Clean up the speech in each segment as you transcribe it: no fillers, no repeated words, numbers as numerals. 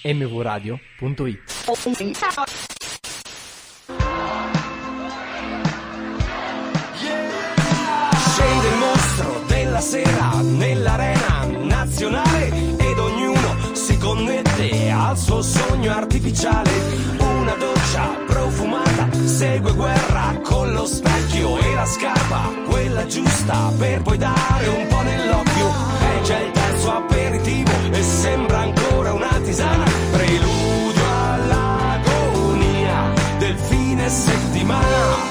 mvradio.it. Scende il mostro della sera nell'arena nazionale ed ognuno si connette al suo sogno artificiale. Una doccia profumata segue guerra con lo specchio e la scarpa, quella giusta per poi dare un po' nell'occhio. È già il terzo aperitivo e sembra ancora una tisana, preludio all'agonia del fine settimana.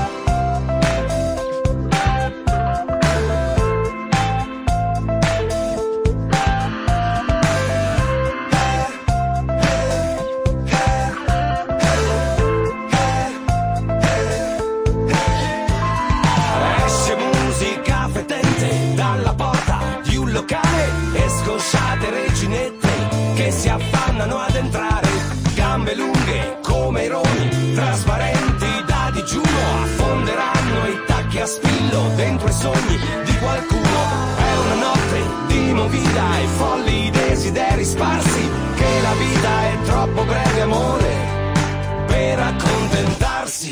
Scosciate reginette che si affannano ad entrare, gambe lunghe come i roni, trasparenti da digiuno, affonderanno i tacchi a spillo dentro i sogni di qualcuno. È una notte di movida e folli desideri sparsi, che la vita è troppo breve, amore, per accontentarsi.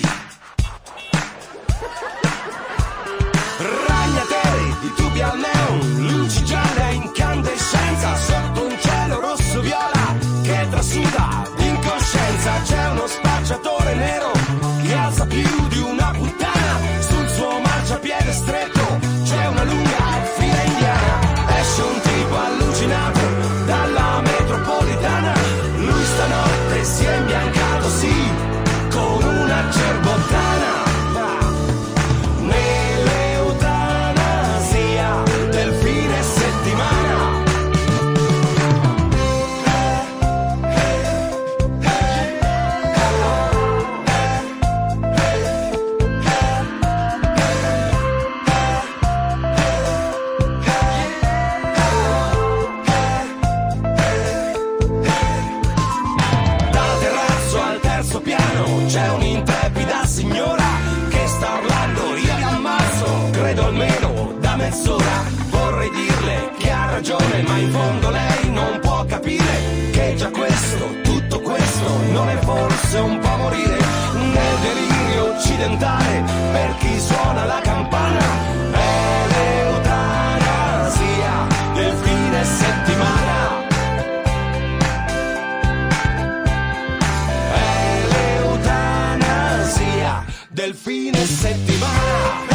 Ragnateli di tubi al neon, luci gialle a incandescenza, sotto un cielo rosso viola che trasuda l'incoscienza. C'è uno spacciatore nero che alza più di una puttana sul suo marciapiede stretto, c'è una lunga fila indiana. Esce un tipo allucinato dalla metropolitana, lui stanotte si è imbiancato, sì, con una cerbottana. C'è un'intrepida signora che sta urlando, io vi ammazzo, credo almeno da mezz'ora. Vorrei dirle che ha ragione, ma in fondo lei non può capire che già questo, tutto questo, non è forse un po' morire nel delirio occidentale per chi suona la campana. È l'eutanasia del fine settimana. Del fine settimana.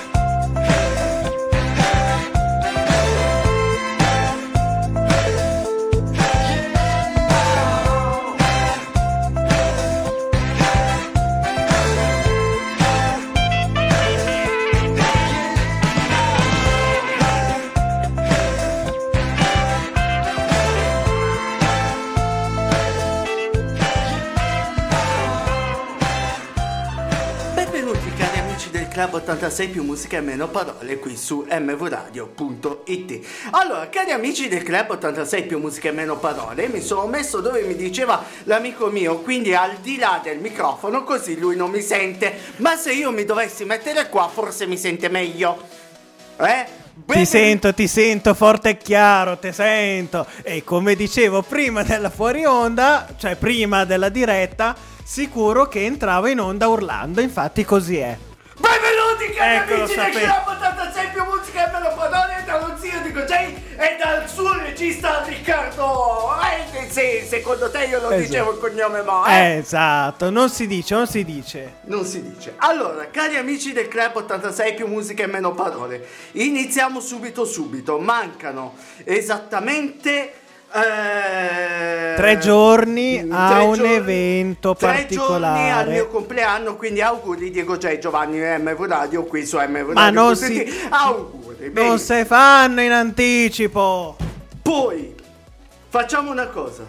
Club 86 più musica e meno parole qui su mvradio.it. Allora, cari amici del Club 86 più musica e meno parole, mi sono messo dove mi diceva l'amico mio, quindi al di là del microfono, così lui non mi sente. Ma se io mi dovessi mettere qua, forse mi sente meglio. Ti sento forte e chiaro, ti sento. E come dicevo prima della fuori onda, cioè prima della diretta, sicuro che entrava in onda urlando, infatti così è. Benvenuti cari amici del Club 86 più musica e meno parole, dallo zio di Gojay e dal suo regista Riccardo. Sì, secondo te io lo dicevo il cognome Mo, Esatto, non si dice. Allora, cari amici del Club 86 più musica e meno parole, iniziamo subito. Mancano esattamente 3 giorni a un evento particolare, 3 giorni al mio compleanno, quindi auguri Diego J, Giovanni MV Radio qui su MV Radio. Ma non auguri, non si fanno in anticipo. Poi facciamo una cosa: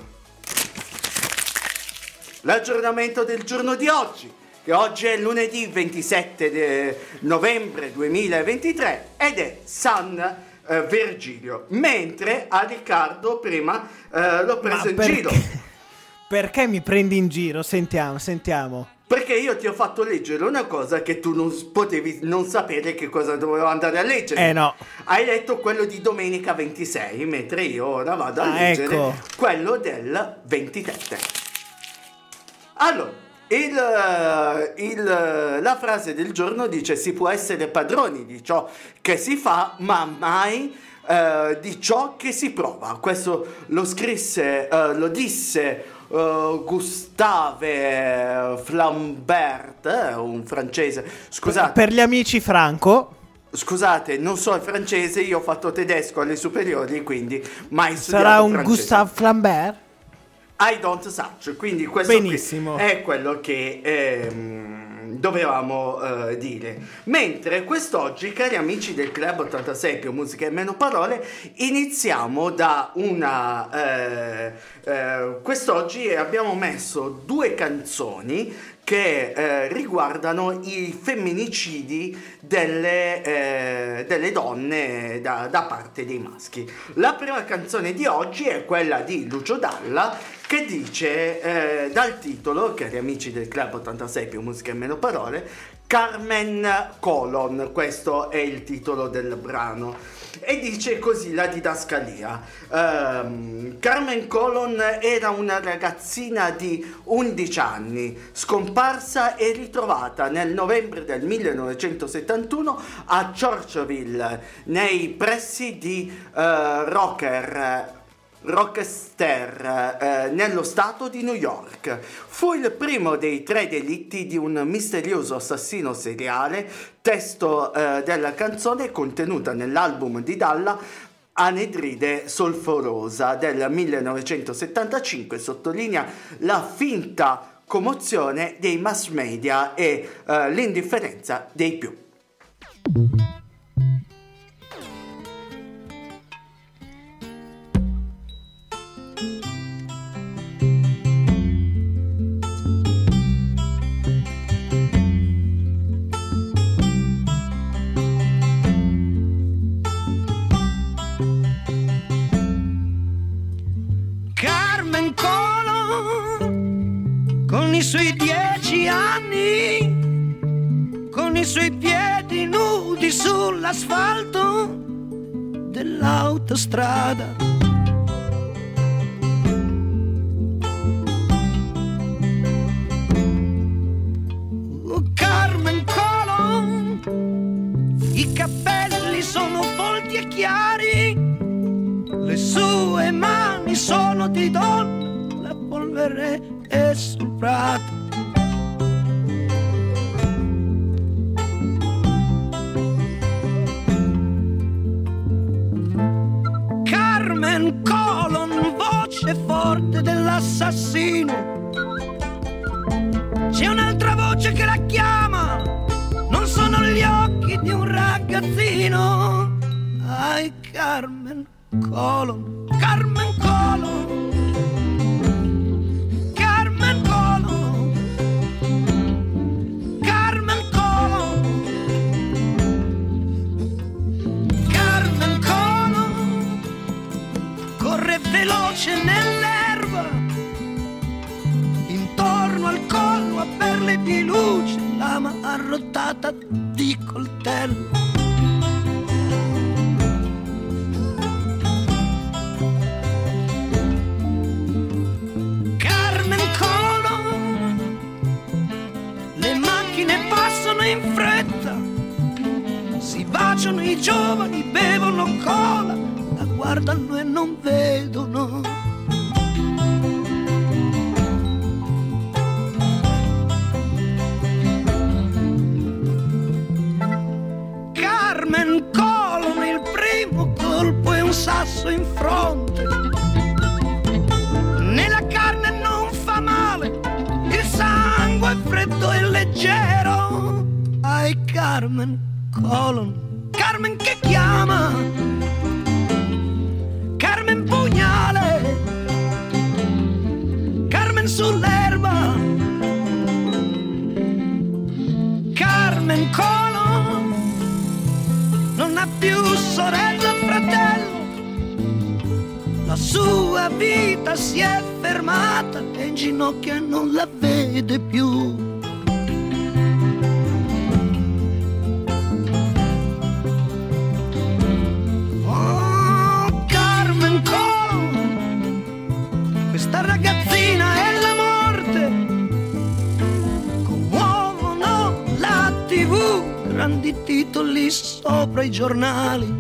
l'aggiornamento del giorno di oggi, che oggi è lunedì 27 novembre 2023 ed è San Virgilio, mentre a Riccardo prima l'ho preso in giro. Perché mi prendi in giro? Sentiamo. Perché io ti ho fatto leggere una cosa che tu non potevi non sapere che cosa dovevo andare a leggere. No. Hai letto quello di domenica 26, mentre io ora vado a leggere quello del 27. Allora, la frase del giorno dice: si può essere padroni di ciò che si fa, ma mai di ciò che si prova. Questo lo disse Gustave Flambert, un francese. Scusate. Per gli amici Franco. Scusate, non so il francese, io ho fatto tedesco alle superiori, quindi mai studiato Sarà un francese. Gustave Flambert? I don't such, quindi questo benissimo. Qui è quello che dovevamo dire. Mentre quest'oggi, cari amici del Club 86 più musica e meno parole, iniziamo da una quest'oggi abbiamo messo 2 canzoni che riguardano i femminicidi delle donne da parte dei maschi. La prima canzone di oggi è quella di Lucio Dalla, che dice dal titolo, cari amici del Club 86 più musica e meno parole, Carmen Colon, questo è il titolo del brano, e dice così la didascalia. Carmen Colon era una ragazzina di 11 anni, scomparsa e ritrovata nel novembre del 1971 a Churchville, nei pressi di Rochester, nello stato di New York. Fu il primo dei 3 delitti di un misterioso assassino seriale. Testo della canzone contenuta nell'album di Dalla Anidride Solforosa del 1975 sottolinea la finta commozione dei mass media e l'indifferenza dei più. Con i suoi 10 anni, con i suoi piedi nudi sull'asfalto dell'autostrada. Oh, Carmen Colon, i capelli sono folti e chiari, le sue mani sono di donna, la polvere è sul prato. Carmen Colon, voce forte dell'assassino. C'è un'altra voce che la chiama, non sono gli occhi di un ragazzino. Ai, Carmen Colon, Carmen Colon, Carmen Colon, Carmen Colon, Carmen Colon, corre veloce nell'erba, intorno al collo a perle di luce, lama arrotata di coltello. In fretta si baciano i giovani, bevono cola, la guardano e non vedono. Carmen Colon, il primo colpo è un sasso in fronte. Nella carne non fa male, il sangue è freddo e leggero. Ai, Carmen Colon, Carmen che chiama, Carmen pugnale, Carmen sull'erba, Carmen Colon non ha più sorella o fratello, la sua vita si è fermata e in ginocchio non la vede più. titoli sopra i giornali.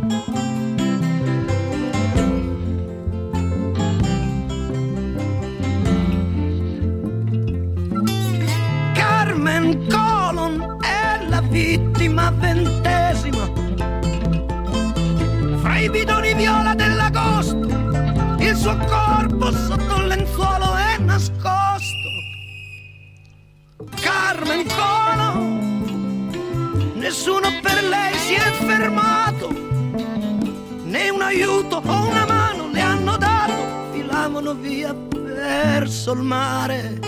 Carmen Colon è la vittima 20ª. Fra i bidoni viola dell'agosto, il suo corpo sotto il lenzuolo è nascosto. Carmen Colon, nessuno per lei si è fermato, né un aiuto o una mano le hanno dato, filavano via verso il mare.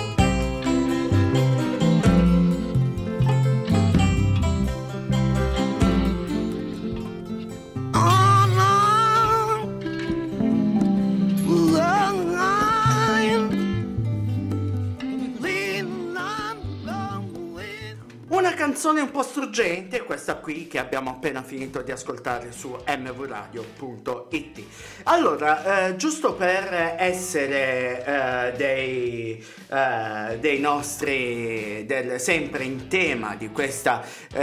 Una canzone un po' struggente, questa qui che abbiamo appena finito di ascoltare su mvradio.it. Allora, giusto per essere dei nostri, sempre in tema di questa,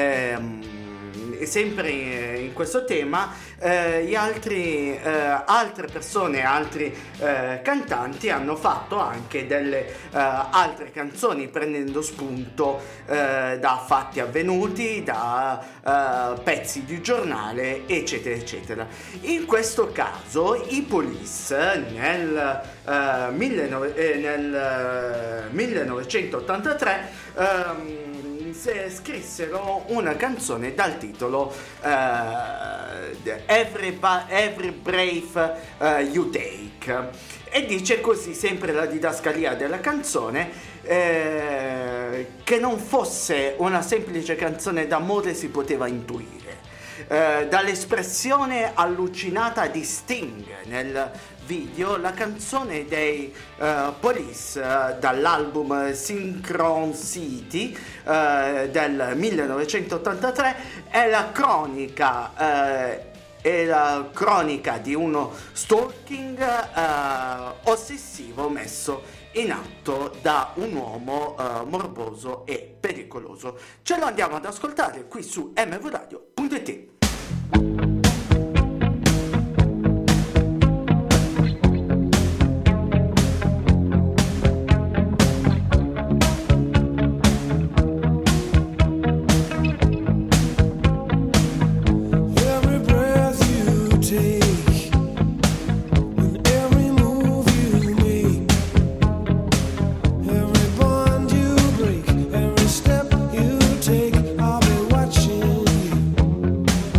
sempre in questo tema, altre persone, altri cantanti hanno fatto anche delle altre canzoni prendendo spunto da fatti avvenuti, da pezzi di giornale, eccetera eccetera. In questo caso i Police nel 1983 scrissero una canzone dal titolo Every Breath You Take, e dice così, sempre la didascalia della canzone, che non fosse una semplice canzone d'amore si poteva intuire dall'espressione allucinata di Sting nel video. La canzone dei Police dall'album Synchron City del 1983 è la cronica di uno stalking ossessivo messo in atto da un uomo morboso e pericoloso. Ce lo andiamo ad ascoltare qui su mvradio.it. Step you take, I'll be watching you.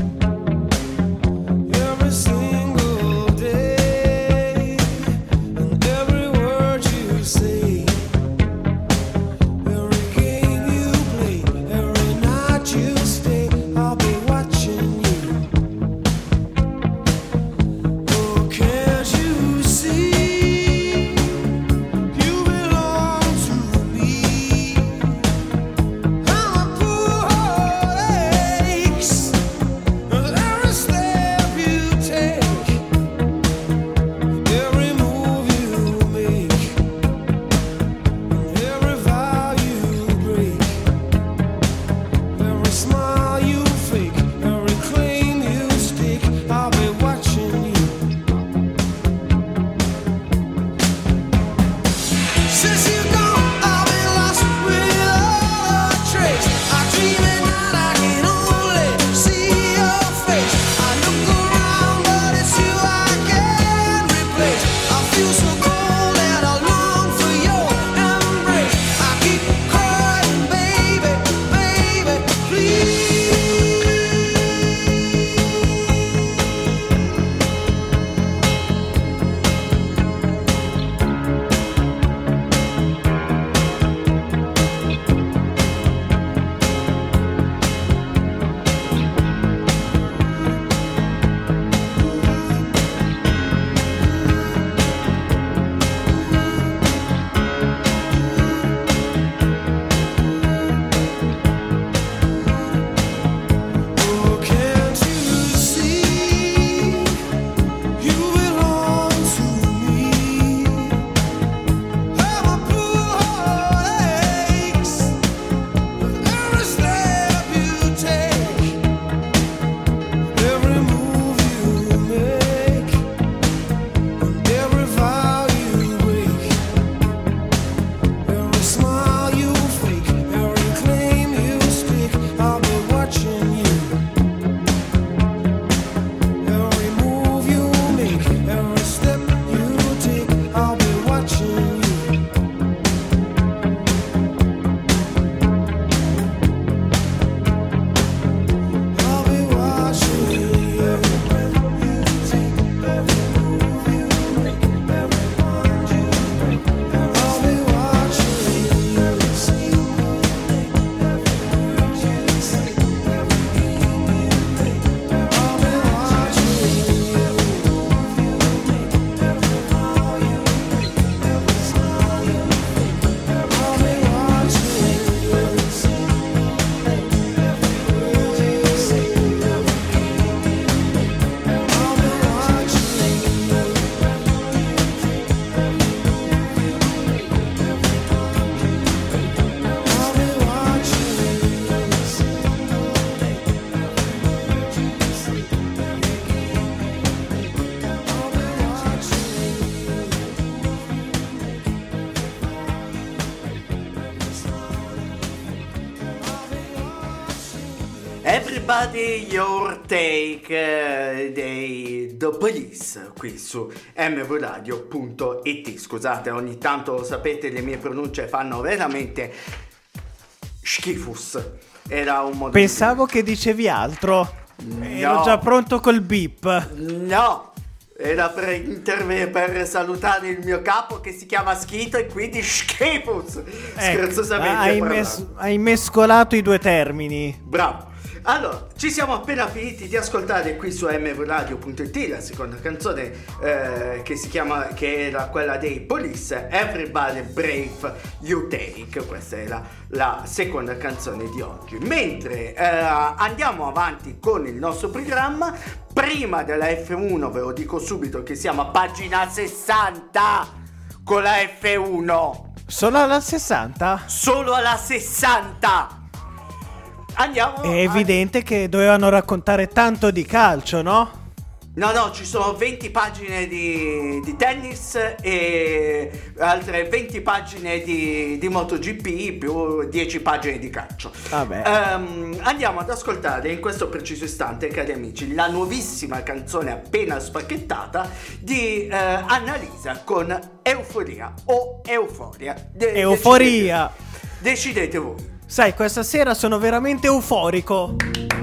Body Your Take dei The Police qui su mvradio.it. Scusate, ogni tanto sapete le mie pronunce fanno veramente schifus. Era un modo. Pensavo che dicevi altro. Ero già pronto col beep. No, era per salutare il mio capo che si chiama Schito e quindi schifus. Scherzosamente hai mescolato i due termini. Bravo. Allora, ci siamo appena finiti di ascoltare qui su mvradio.it la seconda canzone che era quella dei Police, Everybody Brave You Take. Questa era la seconda canzone di oggi. Mentre andiamo avanti con il nostro programma, prima della F1 ve lo dico subito che siamo a pagina 60 con la F1. Solo alla 60? Solo alla 60. Andiamo. È evidente che dovevano raccontare tanto di calcio, no? No, ci sono 20 pagine di tennis e altre 20 pagine di MotoGP più 10 pagine di calcio. Vabbè. Andiamo ad ascoltare in questo preciso istante, cari amici, la nuovissima canzone appena spacchettata di Annalisa con Euforia o Euforia. Euforia. Decidete voi. Sai, questa sera sono veramente euforico.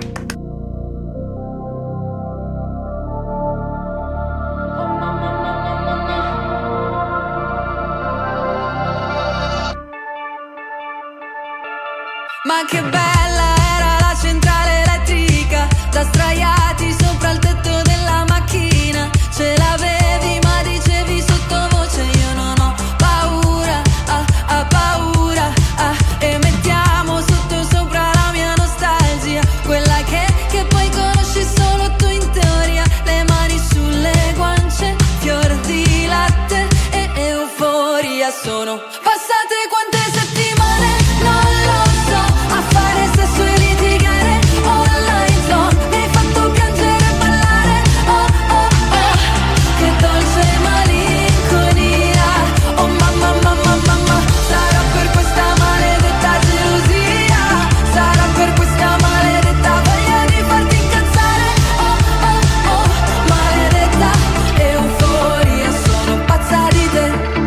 Ma che bella era la centrale elettrica, da sdraiati sopra il tetto della macchina. Ce l'avevi ma dicevi sottovoce io non ho paura, paura, e mettiamo sotto sopra la mia nostalgia, quella che poi conosci solo tu in teoria. Le mani sulle guance, fior di latte e euforia. Sono passate quante settimane, non lo so, a fare sesso e litigare online zone. Mi hai fatto piangere e ballare, oh oh oh, che dolce malinconia. Oh mamma, mamma, mamma, sarà per questa maledetta gelosia, sarà per questa maledetta voglia di farti incazzare, oh oh oh, maledetta euforia. Sono pazza di te,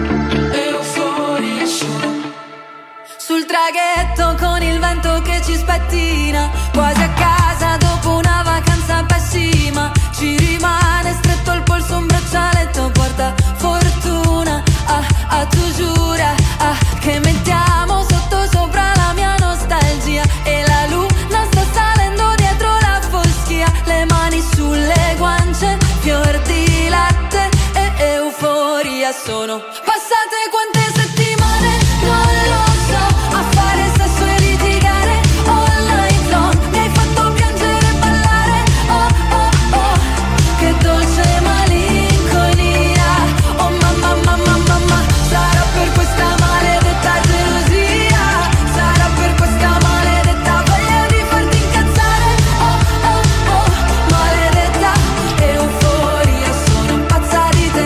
euforia sono. Sul traghetto con il vento che ci spettina, quasi a casa dopo una vacanza pessima. Ci rimane stretto al polso un braccialetto porta fortuna, tu giura, che mettiamo sotto sopra la mia nostalgia. E la luna sta salendo dietro la foschia. Le mani sulle guance, fior di latte e euforia. Sono passate quante settimane, non lo so, a fare sesso e litigare online zone. Mi hai fatto piangere e ballare, oh oh oh, che dolce malinconia. Oh mamma, mamma, mamma, sarà per questa maledetta gelosia, sarà per questa maledetta voglia di farti incazzare, oh oh oh, maledetta euforia. Sono pazza di te,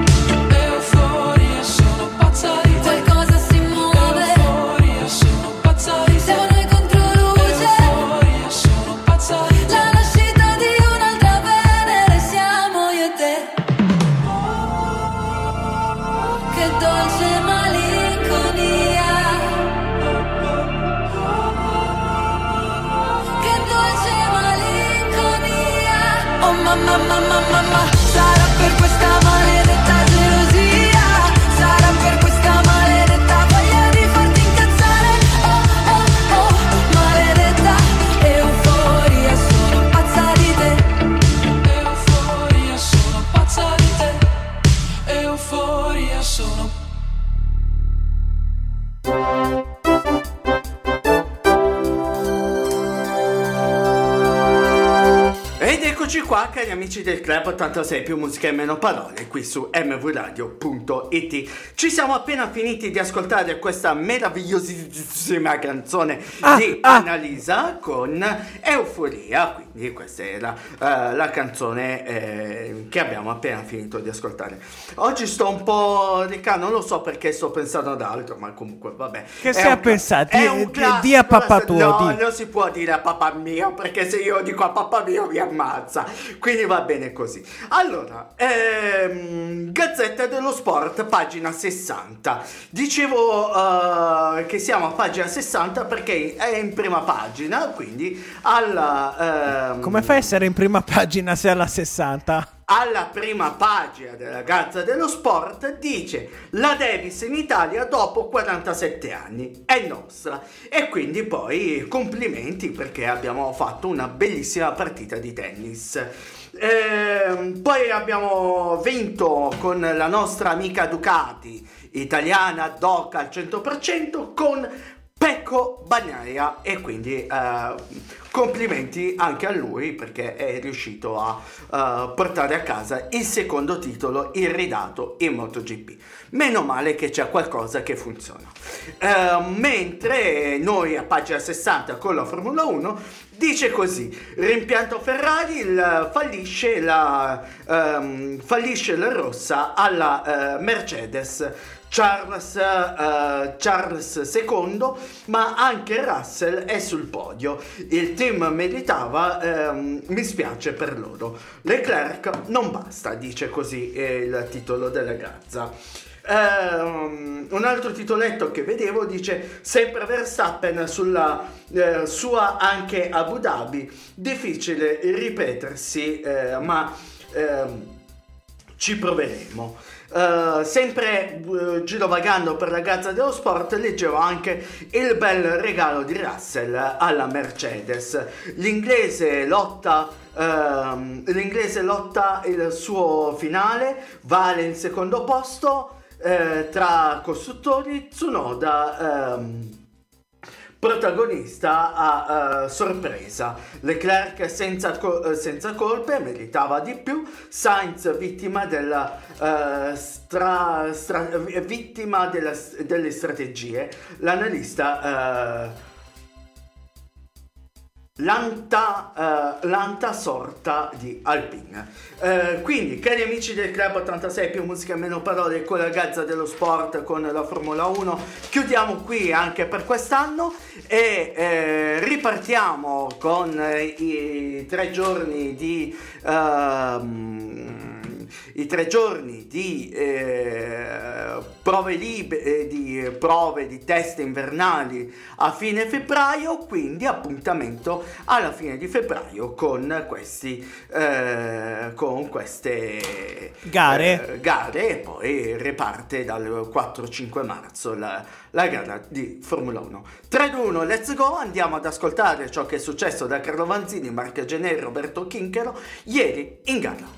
euforia, sono pazza di te. Qualcosa si muove, euforia, sono pazza di te. Siamo noi contro luce, euforia, sono pazza di te. La nascita di un'altra Venere siamo io e te. Che dolce malinconia, che dolce malinconia. Oh mamma, mamma, mamma, sarà per questa maledetta gelosia, sarà per questa maledetta voglia di farti incazzare, oh oh oh, maledetta euforia. Sono pazza di te, euforia, sono pazza di te, euforia, sono. Ed Eccoci qua, cari amici del Club 86 più musica e meno parole, qui su mvradio.it. Ci siamo appena finiti di ascoltare questa meravigliosissima canzone di Annalisa con Euforia, quindi questa era la canzone che abbiamo appena finito di ascoltare. Oggi sto un po' non lo so perché sto pensando ad altro, ma comunque vabbè. Che stai a pensare? Di a papà tuo. No, non si può dire a papà mio, perché se io dico a papà mio mi ammazza, quindi va bene così. Allora, Gazzetta dello Sport, pagina 60. Dicevo che siamo a pagina 60 perché è in prima pagina, quindi alla... Come fai a essere in prima pagina se alla 60? Alla prima pagina della Gazzetta dello Sport dice: la Davis in Italia dopo 47 anni è nostra, e quindi poi complimenti perché abbiamo fatto una bellissima partita di tennis. Poi abbiamo vinto con la nostra amica Ducati italiana DOC al 100% con Pecco Bagnaia, e quindi complimenti anche a lui perché è riuscito a portare a casa il secondo titolo irridato in MotoGP. Meno male che c'è qualcosa che funziona. Mentre noi a pagina 60 con la Formula 1 dice così: rimpianto Ferrari, fallisce la rossa alla Mercedes. Charles secondo, ma anche Russell è sul podio. Il team meritava, mi spiace per loro. Leclerc non basta, dice così il titolo della Gazza. Un altro titoletto che vedevo dice: sempre Verstappen sulla sua anche Abu Dhabi, difficile ripetersi, ma ci proveremo. Sempre girovagando per la Gazzetta dello Sport leggevo anche il bel regalo di Russell alla Mercedes. L'inglese lotta il suo finale, vale il secondo posto tra costruttori. Tsunoda protagonista a sorpresa. Leclerc senza colpe, meritava di più. Sainz vittima della vittima delle strategie. L'analista l'anta sorta di Alpine. Quindi, cari amici del Club 86 più musica e meno parole con la Gazzetta dello Sport, con la Formula 1, chiudiamo qui anche per quest'anno e ripartiamo con i 3 giorni di prove di test invernali a fine febbraio, quindi appuntamento alla fine di febbraio con queste gare, e poi riparte dal 4-5 marzo la gara di Formula 1. 3-2-1, let's go, andiamo ad ascoltare ciò che è successo da Carlo Vanzini, Marco Generi, Roberto Chinchero ieri in gara.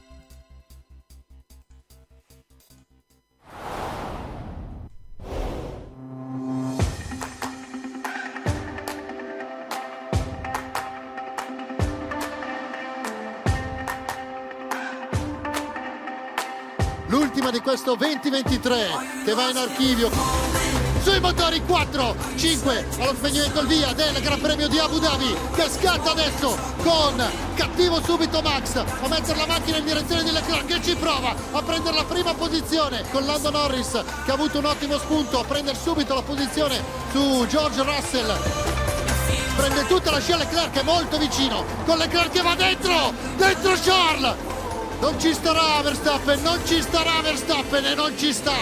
L'ultima di questo 2023 che va in archivio sui motori. 4, 5 allo spegnimento il via del Gran Premio di Abu Dhabi, che scatta adesso con cattivo subito Max a mettere la macchina in direzione di Leclerc, che ci prova a prendere la prima posizione con Lando Norris, che ha avuto un ottimo spunto a prendere subito la posizione su George Russell. Prende tutta la scia Leclerc, è molto vicino, con Leclerc che va dentro Charles. Non ci starà Verstappen e non ci sta.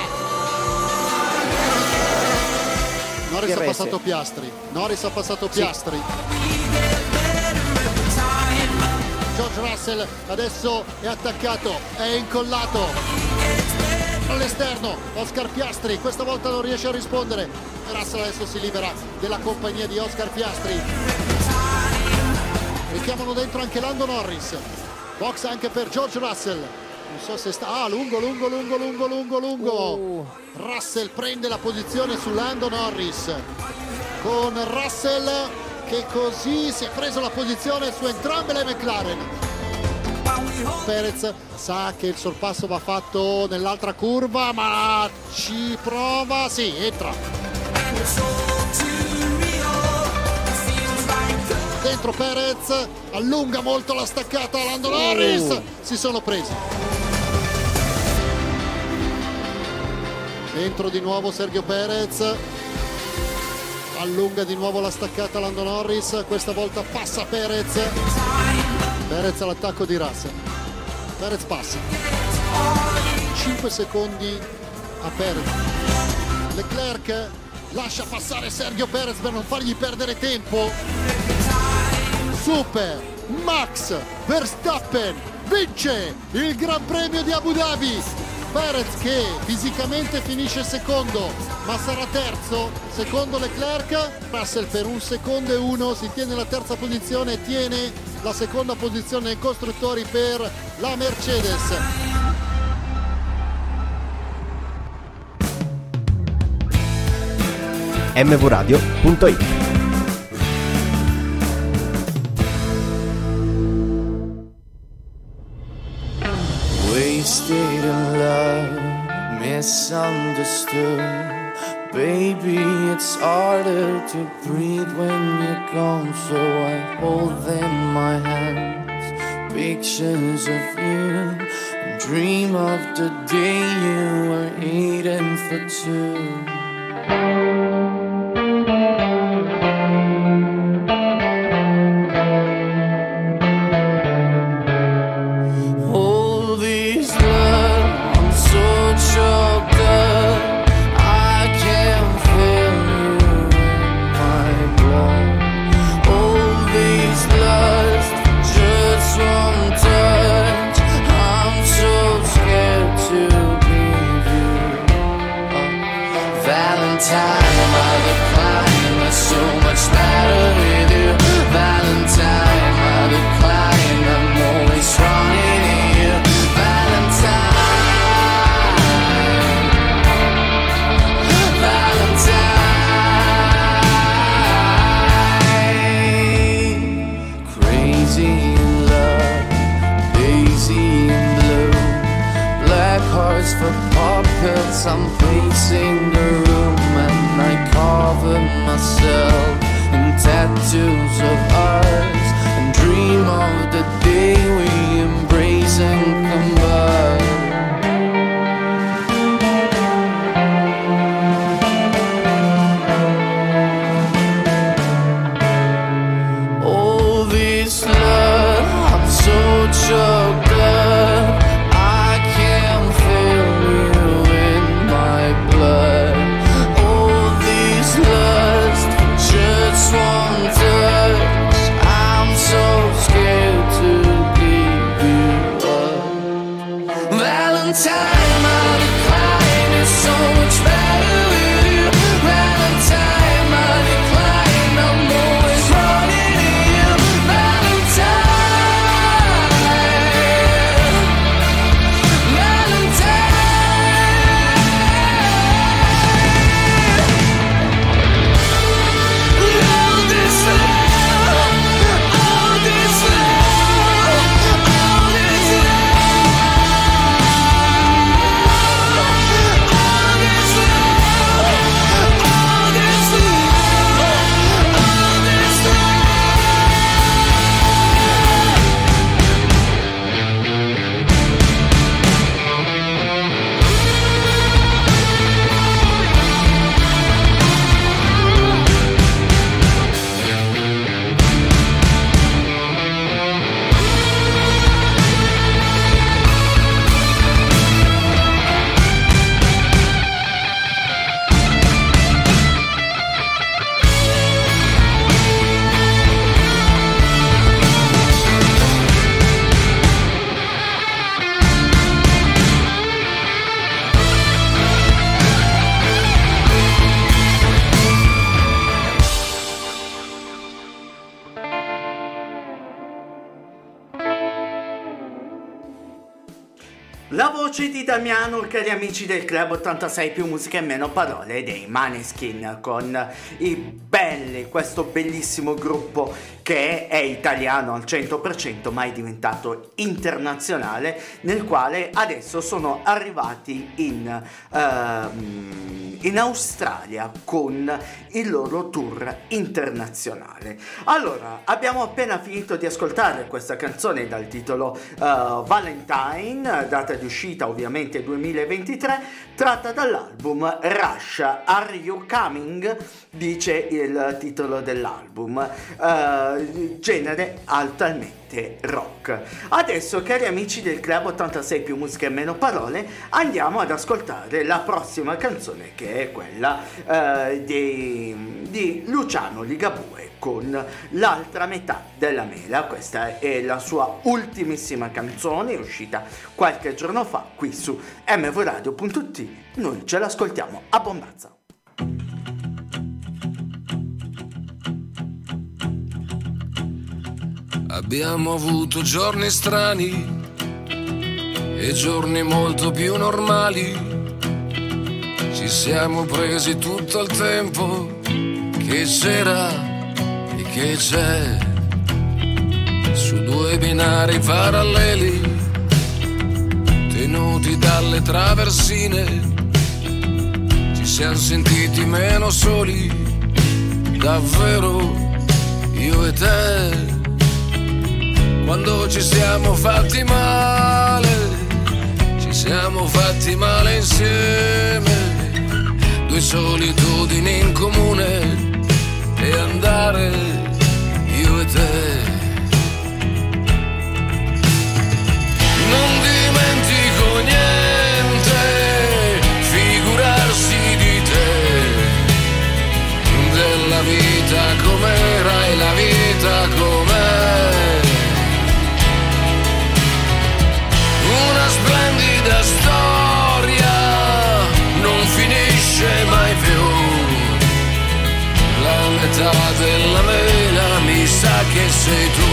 Norris ha passato Piastri. George Russell adesso è attaccato, è incollato all'esterno. Oscar Piastri questa volta non riesce a rispondere. Russell adesso si libera della compagnia di Oscar Piastri. Richiamano dentro anche Lando Norris. Box anche per George Russell. Non so se sta... lungo. Russell prende la posizione su Lando Norris. Con Russell che così si è preso la posizione su entrambe le McLaren. Perez sa che il sorpasso va fatto nell'altra curva, ma ci prova, sì, entra. Dentro Perez, allunga molto la staccata Lando Norris, si sono presi. Dentro di nuovo Sergio Perez, allunga di nuovo la staccata Lando Norris, questa volta passa Perez. Perez all'attacco di Russell. Perez passa. 5 secondi a Perez. Leclerc lascia passare Sergio Perez per non fargli perdere tempo. Super Max Verstappen vince il Gran Premio di Abu Dhabi. Perez che fisicamente finisce secondo, ma sarà terzo, secondo Leclerc. Russell per 1 secondo e 1 si tiene la terza posizione e tiene la seconda posizione nei costruttori per la Mercedes. mvradio.it. Wasted in love, misunderstood. Baby, it's harder to breathe when you're gone, so I hold in my hands pictures of you and dream of the day you were eating for two. I'm pacing the room and I cover myself in tattoos of ours and dream of the day we embrace and combine. All this love, I'm so choked up. La voce di Damiano, cari amici del Club 86 più musica e meno parole dei Maneskin con i belli, questo bellissimo gruppo che è italiano al 100% ma è diventato internazionale, nel quale adesso sono arrivati in Australia con il loro tour internazionale. Allora, abbiamo appena finito di ascoltare questa canzone dal titolo Valentine, data di uscita ovviamente 2023, tratta dall'album Rush. Are You Coming? Dice il titolo dell'album, genere altamente rock. Adesso, cari amici del Club 86 più musica e meno parole, andiamo ad ascoltare la prossima canzone, che è quella di Luciano Ligabue con L'altra metà della mela. Questa è la sua ultimissima canzone, uscita qualche giorno fa qui su mvradio.it. Noi ce l'ascoltiamo a bombazza. Abbiamo avuto giorni strani e giorni molto più normali. Ci siamo presi tutto il tempo che c'era e che c'è, su due binari paralleli tenuti dalle traversine. Ci siamo sentiti meno soli, davvero, io e te. Quando ci siamo fatti male insieme, due solitudini in comune, e andare io e te. Non dimentico niente, figurarsi di te, della vita com'era e la vita com'è. Una splendida storia, non finisce mai più. La metà della mela mi sa che sei tu.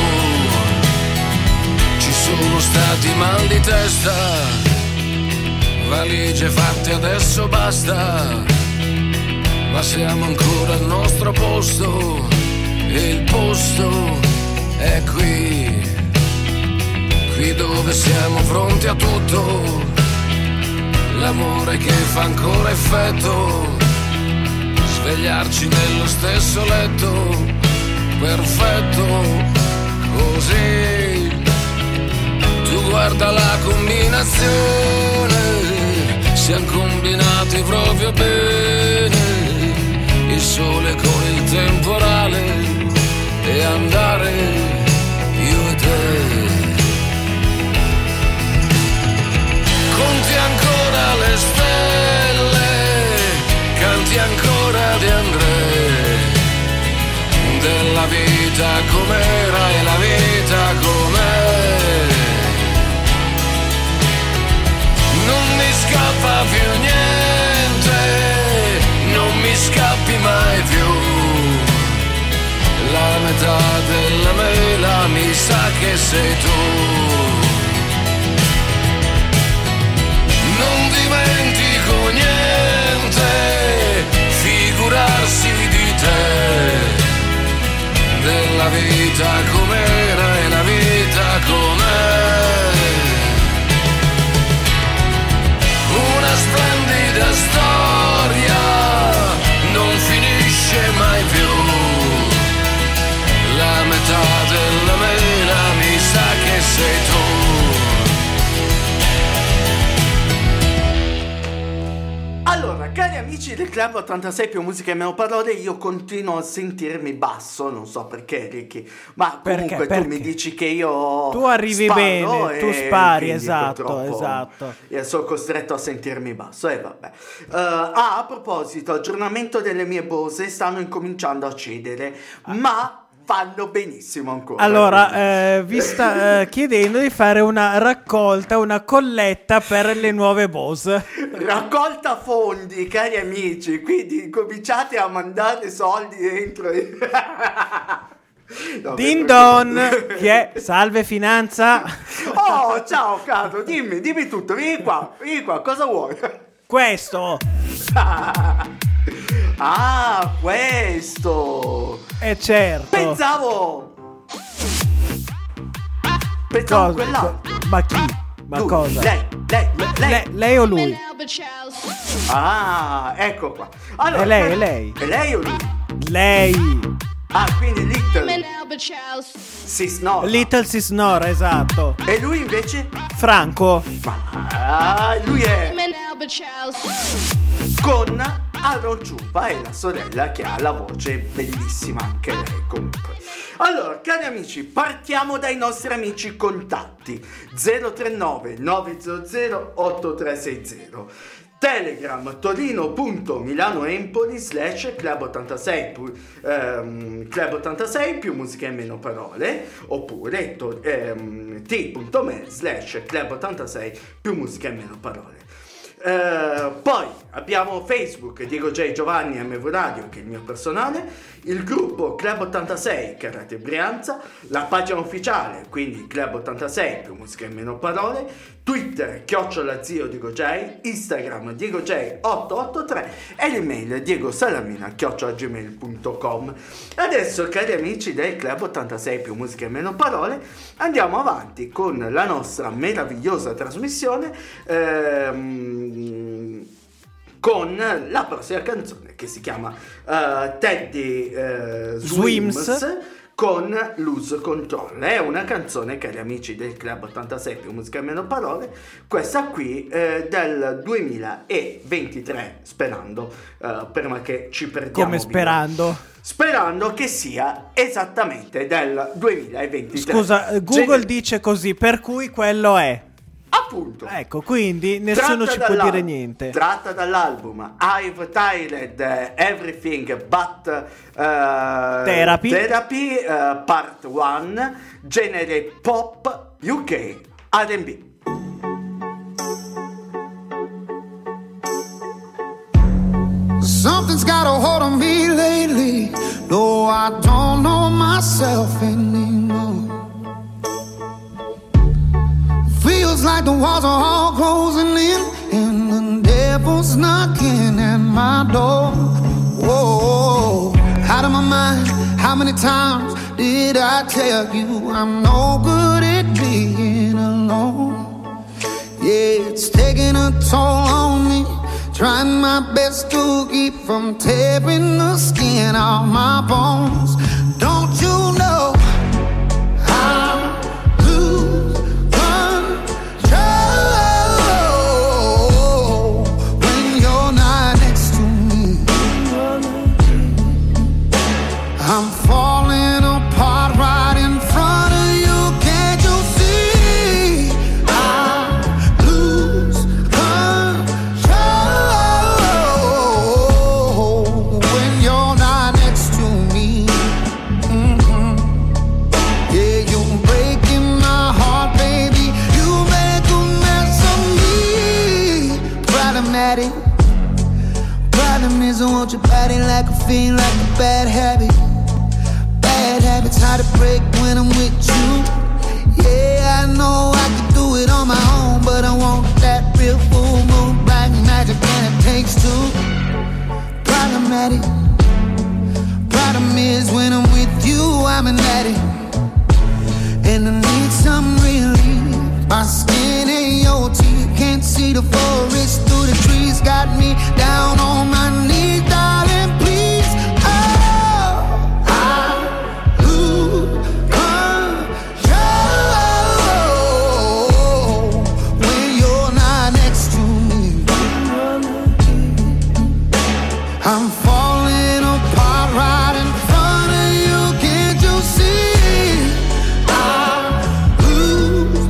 Ci sono stati mal di testa, valigie fatte adesso basta, ma siamo ancora al nostro posto e il posto è qui. Qui dove siamo pronti a tutto, l'amore che fa ancora effetto, svegliarci nello stesso letto, perfetto, così. Tu guarda la combinazione, siamo combinati proprio bene, il sole con il temporale e andare io e te. Conti ancora le stelle, canti ancora di André, della vita com'era e la vita com'è. Non mi scappa più niente, non mi scappi mai più. La metà della mela mi sa che sei tu. Non dimentico niente, figurarsi di te, della vita com'era e la vita com'è. Una splendida storia, non finisce mai più. La metà della mela mi sa che sei tu. Allora, cari amici del Club 86 più musica e meno parole, io continuo a sentirmi basso, non so perché, Ricky, ma comunque tu mi dici che io tu arrivi bene, tu spari, esatto. Io sono costretto a sentirmi basso, e vabbè. A proposito, aggiornamento delle mie Bose stanno incominciando a cedere, ma fanno benissimo ancora. Allora, vi sta chiedendo di fare una raccolta, una colletta per le nuove Bose. Raccolta fondi, cari amici, quindi cominciate a mandare soldi dentro. No, Din don, chi è? Salve finanza. Oh, ciao caro, dimmi tutto, vieni qua, cosa vuoi? Questo. Ah, questo. Certo. Pensavo Pensavo quell'altro. Ma chi? Ma Lui, cosa? Lei o lui? Ah, ecco qua. Allora, È lei. È lei o lui? Lei. Ah, quindi Little si snora. Little si snora, esatto. E lui invece? Franco. Lui è con Aaron Ciupa e la sorella che ha la voce bellissima anche lei comunque. Allora, cari amici, partiamo dai nostri amici contatti. 039 900 8360. Telegram torino.milanoempoli / Club 86 Club 86 più musica e meno parole, oppure t.me / Club 86 più musica e meno parole. Poi abbiamo Facebook Diego J Giovanni MV Radio, che è il mio personale, il gruppo Club 86 Karate Brianza, la pagina ufficiale, quindi Club 86 più musica e meno parole, Twitter @Zio Diego J, Instagram Diego J 883 e l'email diegosalamina@gmail.com. Adesso, cari amici del Club 86 più musica e meno parole, andiamo avanti con la nostra meravigliosa trasmissione con la prossima canzone, che si chiama Teddy Swims con Lose Control. È una canzone, cari amici del Club 86 più musica e meno parole, questa qui del 2023, sperando, prima che ci perdiamo. Come sperando? Sperando che sia esattamente del 2023. Scusa, Google dice così, per cui quello è. Appunto. Ecco, quindi nessuno ci può dire niente. Tratta dall'album I've Tired Everything But Therapy Part 1, genere pop UK R&B. Something's got a hold on me lately. No, I don't know myself anymore. Feels like the walls are all closing in and the devil's knocking at my door. Whoa, out of my mind, how many times did I tell you I'm no good at being alone? Yeah, it's taking a toll on me, trying my best to keep from tearing the skin off my bones. Don't you know I lose control when you're not next to me? I'm falling apart right in front of you. Can't you see? I lose control when you're not next to me. Yeah, you're breaking my heart, baby. You make a mess of me. Problematic. Problem is I want your body like a fiend, like a bad habit. Bad habits hard to break when I'm with you. Yeah, I know I could do it on my own, but I want that real full moon, black magic, and it takes two. Problematic. Problem is when I'm with you, I'm an addict, and I need some relief. My skin ain't your teeth, can't see the forest through the trees. Got me down on my knees, darling, please. Oh, I lose control when you're not next to me. I'm falling apart right in front of you. Can't you see? I lose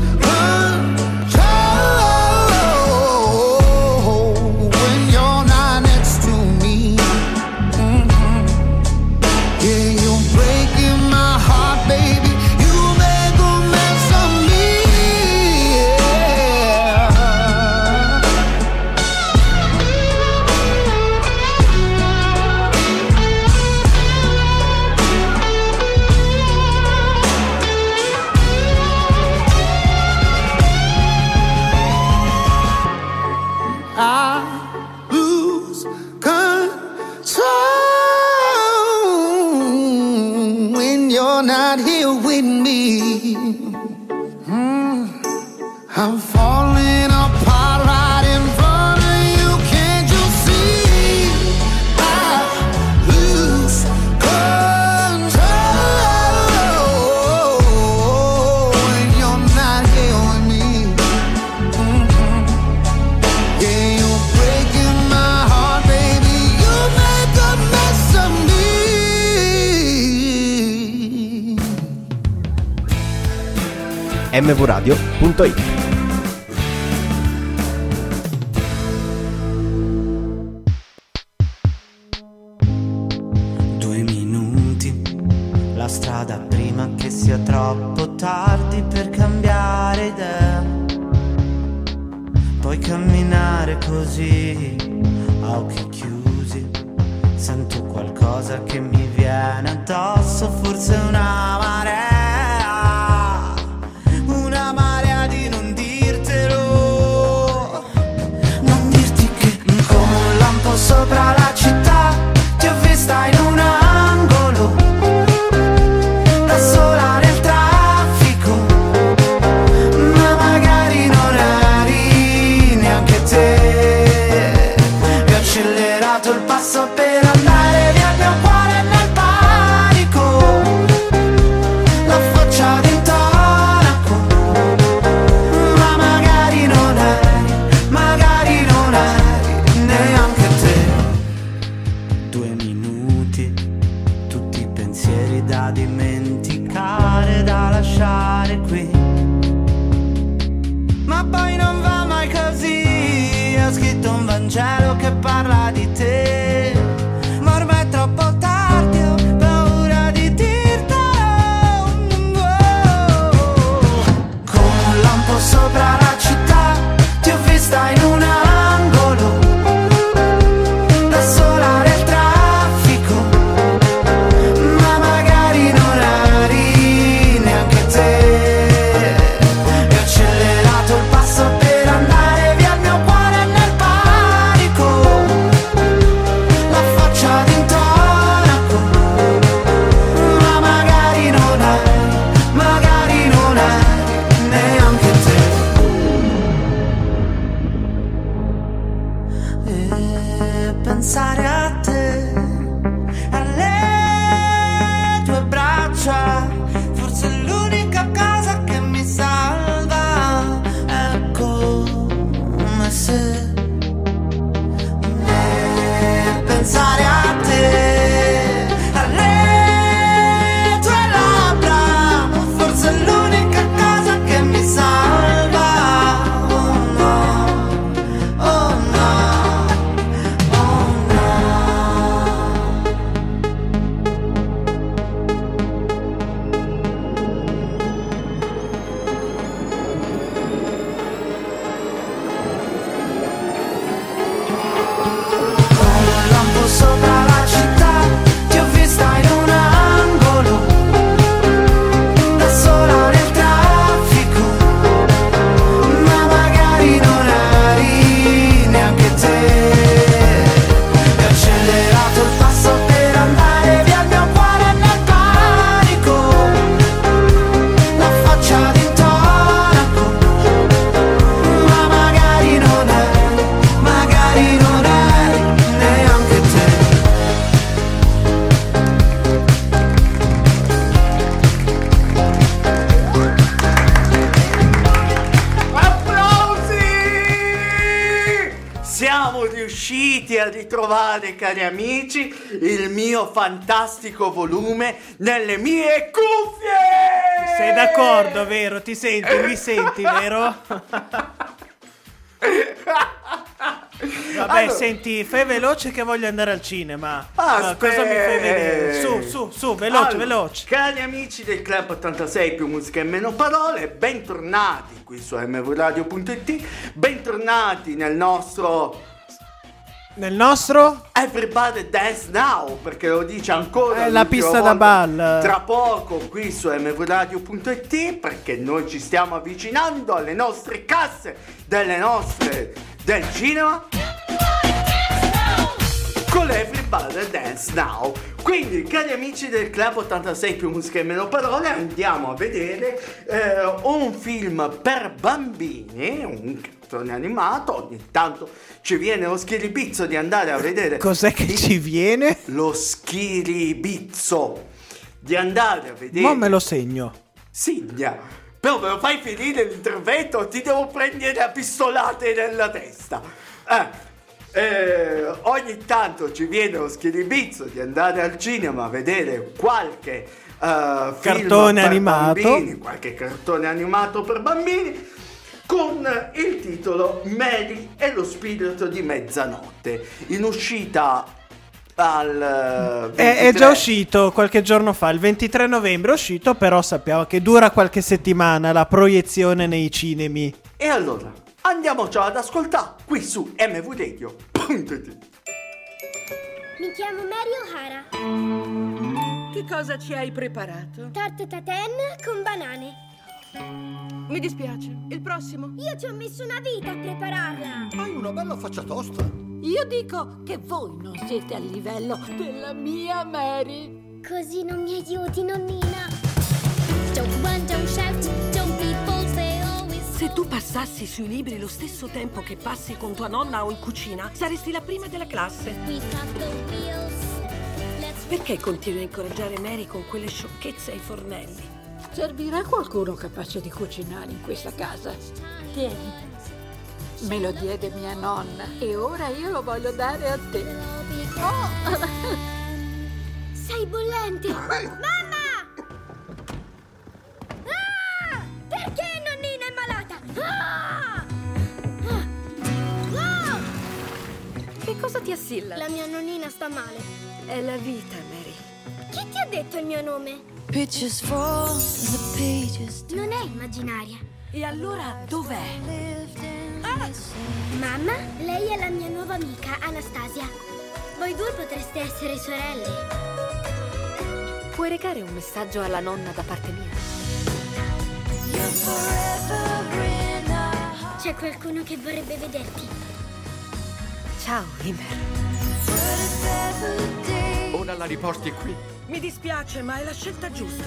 control when you're not next to me. Yeah, you're breaking my heart, baby. You make a mess of me. I lose control when you're not here with me. mvradio.it. La strada prima che sia troppo tardi per cambiare idea. Puoi camminare così a occhi chiusi. Sento qualcosa che mi viene addosso, forse una marea di non dirtelo. Non dirti che come un lampo sopra la città ti ho vista in un angolo, da sola nel traffico, ma magari non eri neanche te. E ho accelerato il passo per andare via, il mio cuore nel panico, la faccia d'intonaco, ma magari non eri neanche te. 2 minuti, tutti i pensieri da dimenticare, da lasciare qui. Ma poi non va mai così. Ho scritto un Vangelo che parla di te, ma ormai è troppo tardi, ho paura di dirtelo. Come un lampo sopra la città ti ho vista in un angolo, da sola nel traffico, ma magari non eri neanche te. E ho accelerato il passo per andare via, il mio cuore nel panico, la faccia d'intonaco, ma magari non eri neanche te. E pensare a te, alle tue braccia, forse è l'unica cosa che mi salva. È come se pensare a te, alle tue labbra, forse è l'unica cosa che mi salva. Oh no, oh no, oh no. Come un lampo sopra la città ti ho vista in un angolo, da sola nel traffico, ma magari non eri neanche te. E ho accelerato il passo per andare via, il mio cuore nel panico, la faccia d'intonaco, ma magari non eri neanche te. Applausi! Siamo riusciti a ritrovare, cari amici, il mio fantastico volume nelle mie cuffie! Sei d'accordo, vero? Ti senti? Mi senti, vero? Vabbè, Allora- senti, fai veloce che voglio andare al cinema. Aspetta. Cosa mi fai vedere? Su, veloce, Allora, veloce. Cari amici del Club 86 più musica e meno parole, bentornati qui su mvradio.it, bentornati nel nostro Everybody Dance Now, perché lo dice ancora la l'ultima pista da volta, ball. tra poco qui su mvradio.it, perché noi ci stiamo avvicinando alle nostre casse del cinema con l'Everybody Dance Now. Quindi, cari amici del Club 86 più musica e meno parole, andiamo a vedere un film per bambini, un cartone animato. Ogni tanto ci viene lo schiribizzo di andare a vedere. Cos'è che ci viene? Lo schiribizzo di andare a vedere. Ma me lo segno. Signa. Però me lo fai finire l'intervento o ti devo prendere a pistolate nella testa. Ogni tanto ci viene lo schiribizzo di andare al cinema a vedere qualche cartone animato, bambini, qualche cartone animato per bambini, con il titolo Mary e lo spirito di mezzanotte, in uscita al 23. È già uscito qualche giorno fa, il 23 novembre è uscito, però sappiamo che dura qualche settimana la proiezione nei cinemi. E allora andiamoci ad ascoltare qui su mvradio.it. Mi chiamo Mary O'Hara. Che cosa ci hai preparato? Torte tatin con banane. Mi dispiace, il prossimo? Io ci ho messo una vita a prepararla. Hai una bella faccia tosta. Io dico che voi non siete al livello della mia Mary. Così non mi aiuti, nonnina. Don't run, don't shout, don't be false, they always... Se tu passassi sui libri lo stesso tempo che passi con tua nonna o in cucina, saresti la prima della classe. Perché continui a incoraggiare Mary con quelle sciocchezze ai fornelli? Servirà qualcuno capace di cucinare in questa casa. Tieni. Me lo diede mia nonna e ora io lo voglio dare a te. Oh! Sei bollente! Mamma! Ah! Perché nonnina è malata? Ah! Ah! Che cosa ti assilla? La mia nonnina sta male. È la vita, Mary. Chi ti ha detto il mio nome? Pictures fall in the pages. Non è immaginaria. E allora dov'è? Ah! Mamma, lei è la mia nuova amica, Anastasia. Voi due potreste essere sorelle. Puoi recare un messaggio alla nonna da parte mia? C'è qualcuno che vorrebbe vederti. Ciao, Himer. Ora la riporti qui. Mi dispiace, ma è la scelta giusta.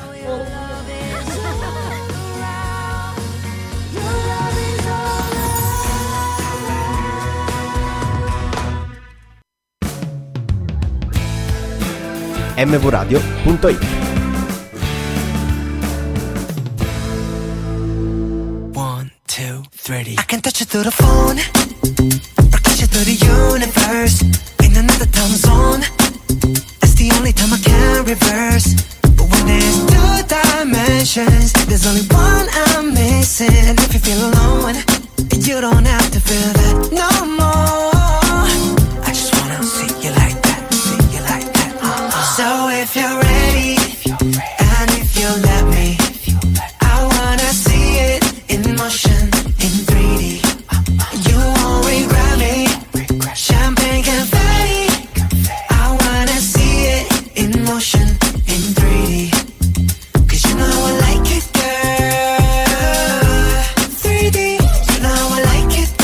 mvradio.it. 1, 2, 3. I can touch it through the phone, or catch it through the universe. In another time zone, that's the only time I can reverse. But when there's two dimensions, there's only one I'm missing. And if you feel alone, you don't have to feel that no more. I just wanna see you like that, see you like that. So if you're ready, and if you let me, I wanna see it in motion, in 3D. You won't regret me. Champagne confetti. I wanna see it in motion, in 3D. 'Cause you know I like it, girl. 3D. You know I like it,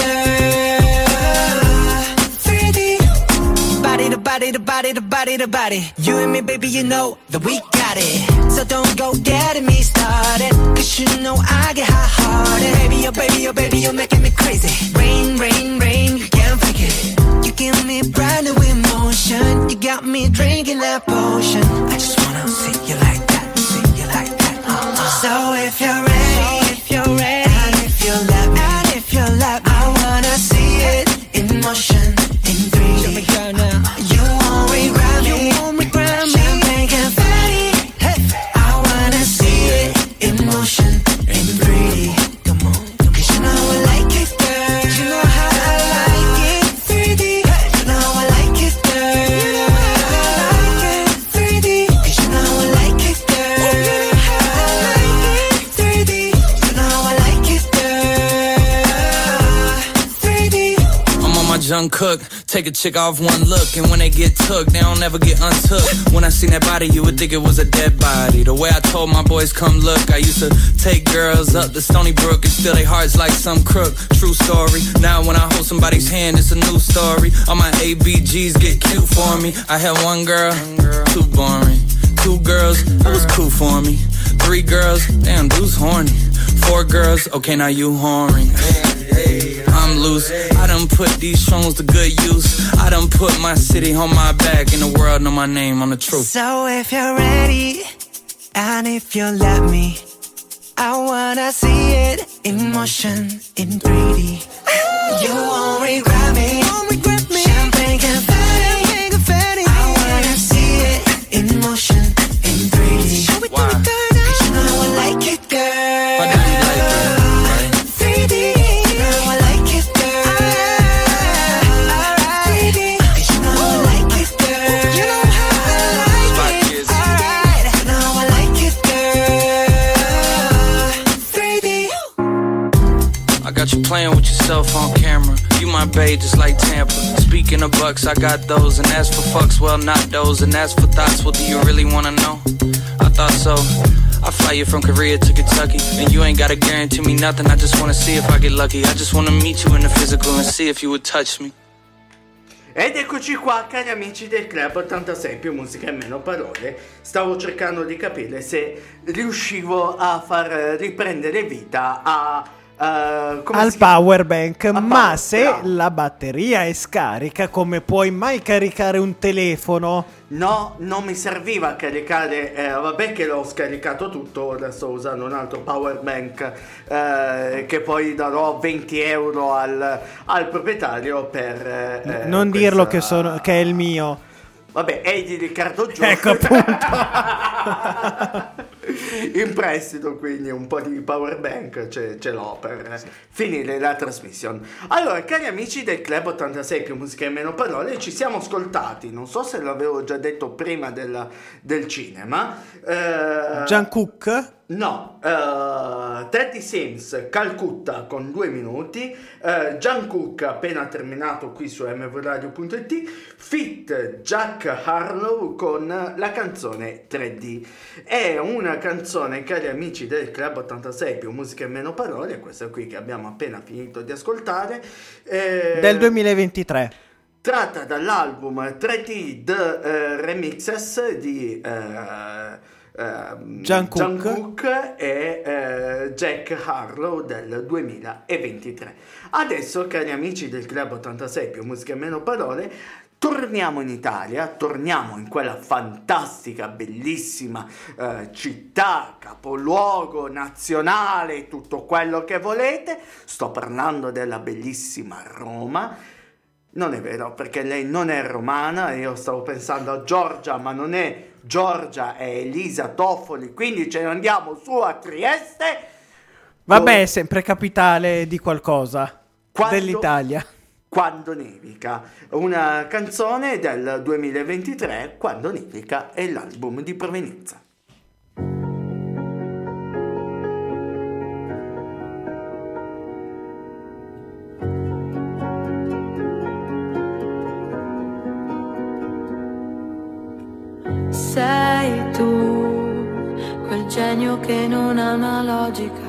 girl. 3D. Body to body to body to body to body. You and me, baby, you know that we got it. So don't go getting me started. 'Cause you know I get hot-hearted. Baby, oh baby, oh baby, you're making me crazy. Rain, rain, rain, you can't fake it. You give me brand new emotion. You got me drinking that potion. I just wanna see you like that, see you like that. So if you're ready, if you're ready, and if you let me, and if you let me, I wanna see it in motion, in 3D. Show me girl now. You won't regret me. You won't regret me. Champagne confetti. Hey, I wanna see it in motion, in 3D. Come on, 'cause you know I like it, girl. You know how I like it, 3D. You know I like it, girl. You know how I like it, 3D. 'Cause you know I like it, girl. You know how I like it, 3D. You know I like it, girl. 3D. I'm on my junk cook. Take a chick off one look, and when they get took, they don't ever get untook. When I seen that body, you would think it was a dead body. The way I told my boys, come look, I used to take girls up the Stony Brook and steal their hearts like some crook. True story. Now when I hold somebody's hand, it's a new story. All my ABGs get cute for me. I had one girl, too boring. 2 girls, that was cool for me. 3 girls, damn, dude's horny. 4 girls, okay, now you whoring. I'm loose, I done put these songs to good use. I done put my city on my back, and the world know my name on the truth. So if you're ready, and if you let me, I wanna see it in motion, in 3D. You won't regret me. Champagne confetti. I wanna see it in motion, in 3D. playing with yourself on camera. You my babe just like Tampa. Speaking of bucks, I got those. And as for fucks, well, not those. And as for thoughts, well, do you really wanna know? I thought so. I fly you from Korea to Kentucky, and you ain't gotta guarantee me nothing. I just wanna see if I get lucky. I just wanna meet you in the physical and see if you would touch me. Ed eccoci qua, cari amici del Club 86, più musica e meno parole. Stavo cercando di capire se riuscivo a far riprendere vita al power bank, ma se bravo. la batteria è scarica, come puoi mai caricare un telefono? No, non mi serviva a caricare, vabbè che l'ho scaricato tutto, ora sto usando un altro power bank che poi darò 20 euro al proprietario per... non dirlo che è il mio. Vabbè, è di Riccardo Giù. Ecco appunto. In prestito, quindi un po' di power bank ce l'ho per finire la trasmissione. Allora, cari amici del Club 86 più musica e meno parole, ci siamo ascoltati, non so se l'avevo già detto prima del cinema, Jungkook? No, Teddy Sims, Calcutta con 2 minuti, Jungkook appena terminato qui su mvradio.it, feat Jack Harlow con la canzone 3D. È una canzone, cari amici del Club 86 più musica e meno parole, questa qui che abbiamo appena finito di ascoltare, del 2023. Tratta dall'album 3D The Remixes di Jungkook e Jack Harlow del 2023. Adesso, cari amici del Club 86 più musica e meno parole, torniamo in Italia, torniamo in quella fantastica, bellissima città, capoluogo nazionale, tutto quello che volete. Sto parlando della bellissima Roma. Non è vero, perché lei non è romana, io stavo pensando a Giorgia, ma non è Giorgia, è Elisa Toffoli, quindi ce ne andiamo su a Trieste. Vabbè, è sempre capitale di qualcosa dell'Italia. Quando nevica, una canzone del 2023, Quando nevica, è l'album di provenienza. Sei tu, quel genio che non ha una logica.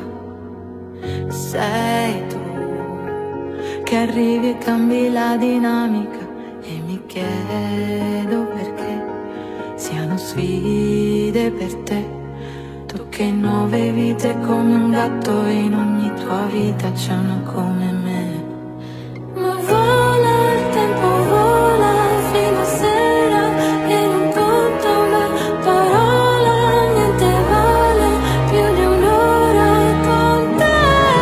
Sei tu, che arrivi e cambi la dinamica. E mi chiedo perché siano sfide per te. Tu che 9 vite come un gatto, e in ogni tua vita c'è una come me. Ma vola il tempo, vola fino a sera, e non conta una parola, niente vale più di un'ora con te.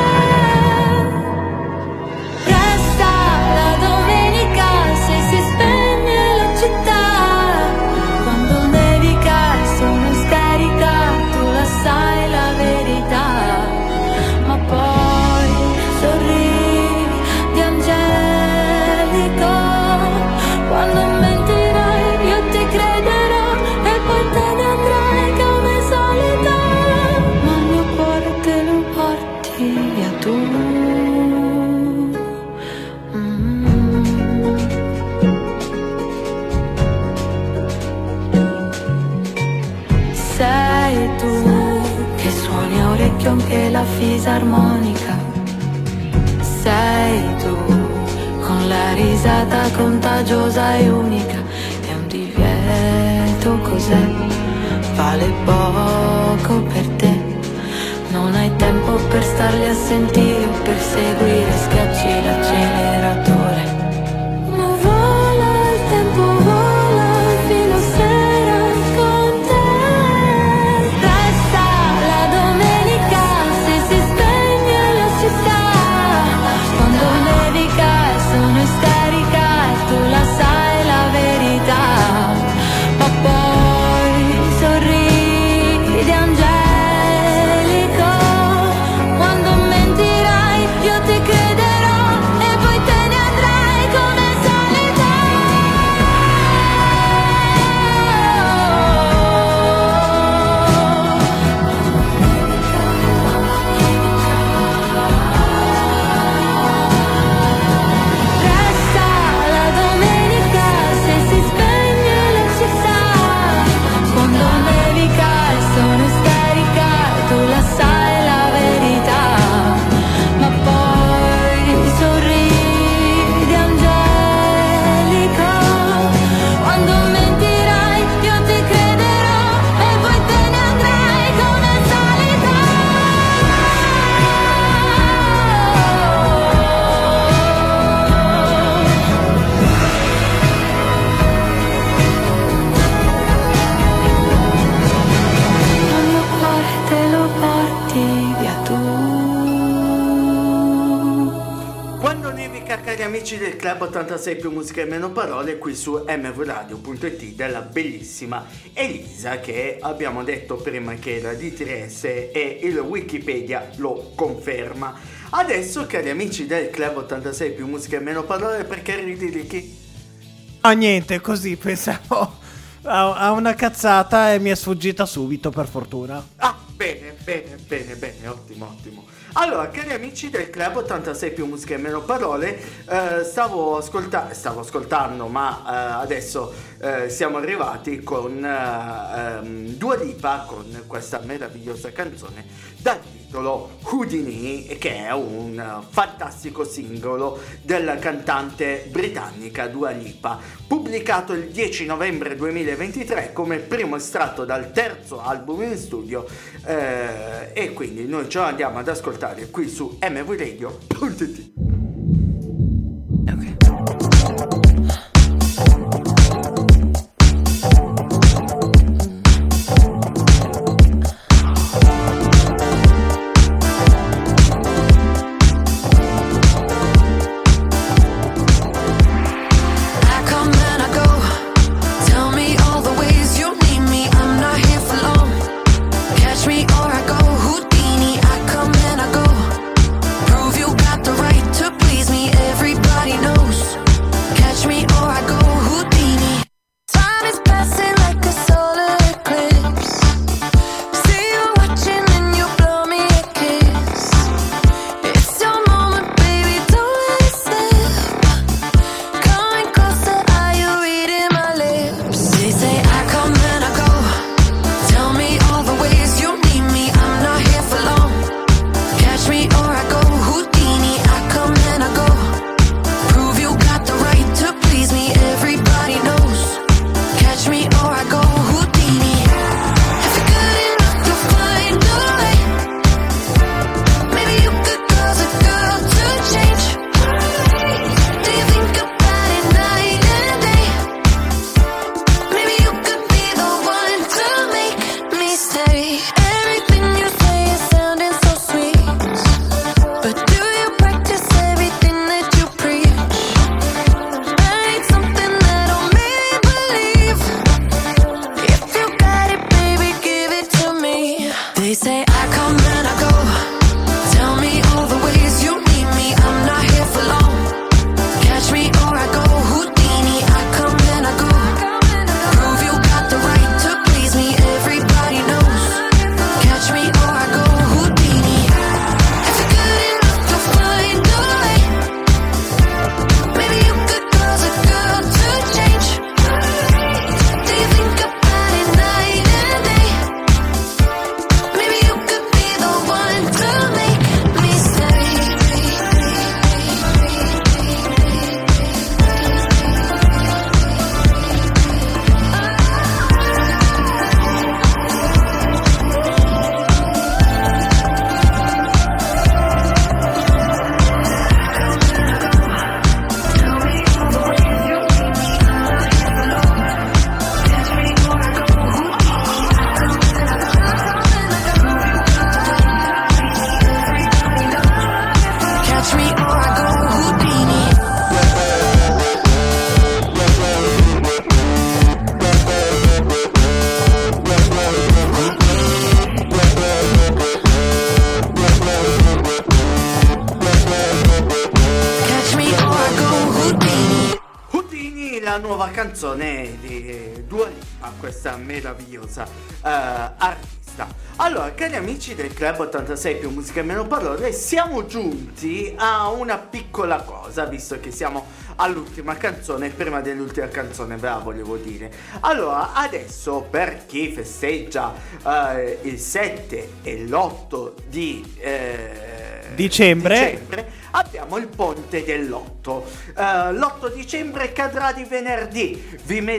Resta la domenica se si spegne la città. Quando nevica sono scarica, tu la sai la verità. Ma poi sorridi di angelico. Quando mentirai io ti crederò, e poi te ne andrai come solita. Ma il mio cuore te lo porti via tu. Sei tu che suoni a orecchio anche la fisarmonica. Sei tu con la risata contagiosa e unica. È un divieto, cos'è? Vale poco per te. Non hai tempo per starli a sentire o per seguire, schiacci l'acceleratore. Ma vola il tempo, vola fino a sera con te. Resta la domenica se si spegne la città. Quando nevica sono isterica e tu la sai la verità. Ma poi sorridi angelico. Quando mentirai io ti crederò, e poi te ne del Club 86 più musica e meno parole qui su mvradio.it della bellissima Elisa, che abbiamo detto prima che era di Trieste e il Wikipedia lo conferma. Adesso, cari amici del Club 86 più musica e meno parole, perché ridi di chi? No, niente, così pensavo a una cazzata e mi è sfuggita subito, per fortuna. Ah, bene, ottimo. Allora, cari amici del Club 86 più musica e meno parole, stavo ascoltando, ma adesso siamo arrivati con Dua Lipa, con questa meravigliosa canzone dal titolo Houdini, che è un fantastico singolo della cantante britannica Dua Lipa, pubblicato il 10 novembre 2023 come primo estratto dal terzo album in studio, e quindi noi ce lo andiamo ad ascoltare qui su mvradio.it. Canzone di Dua Lipa, questa meravigliosa artista. Allora, cari amici del Club 86 più musica e meno parole, siamo giunti a una piccola cosa, visto che siamo all'ultima canzone, prima dell'ultima canzone, ve la volevo dire. Allora, adesso per chi festeggia il 7 e l'8 di dicembre abbiamo il ponte dell'8. L'8 dicembre cadrà di venerdì.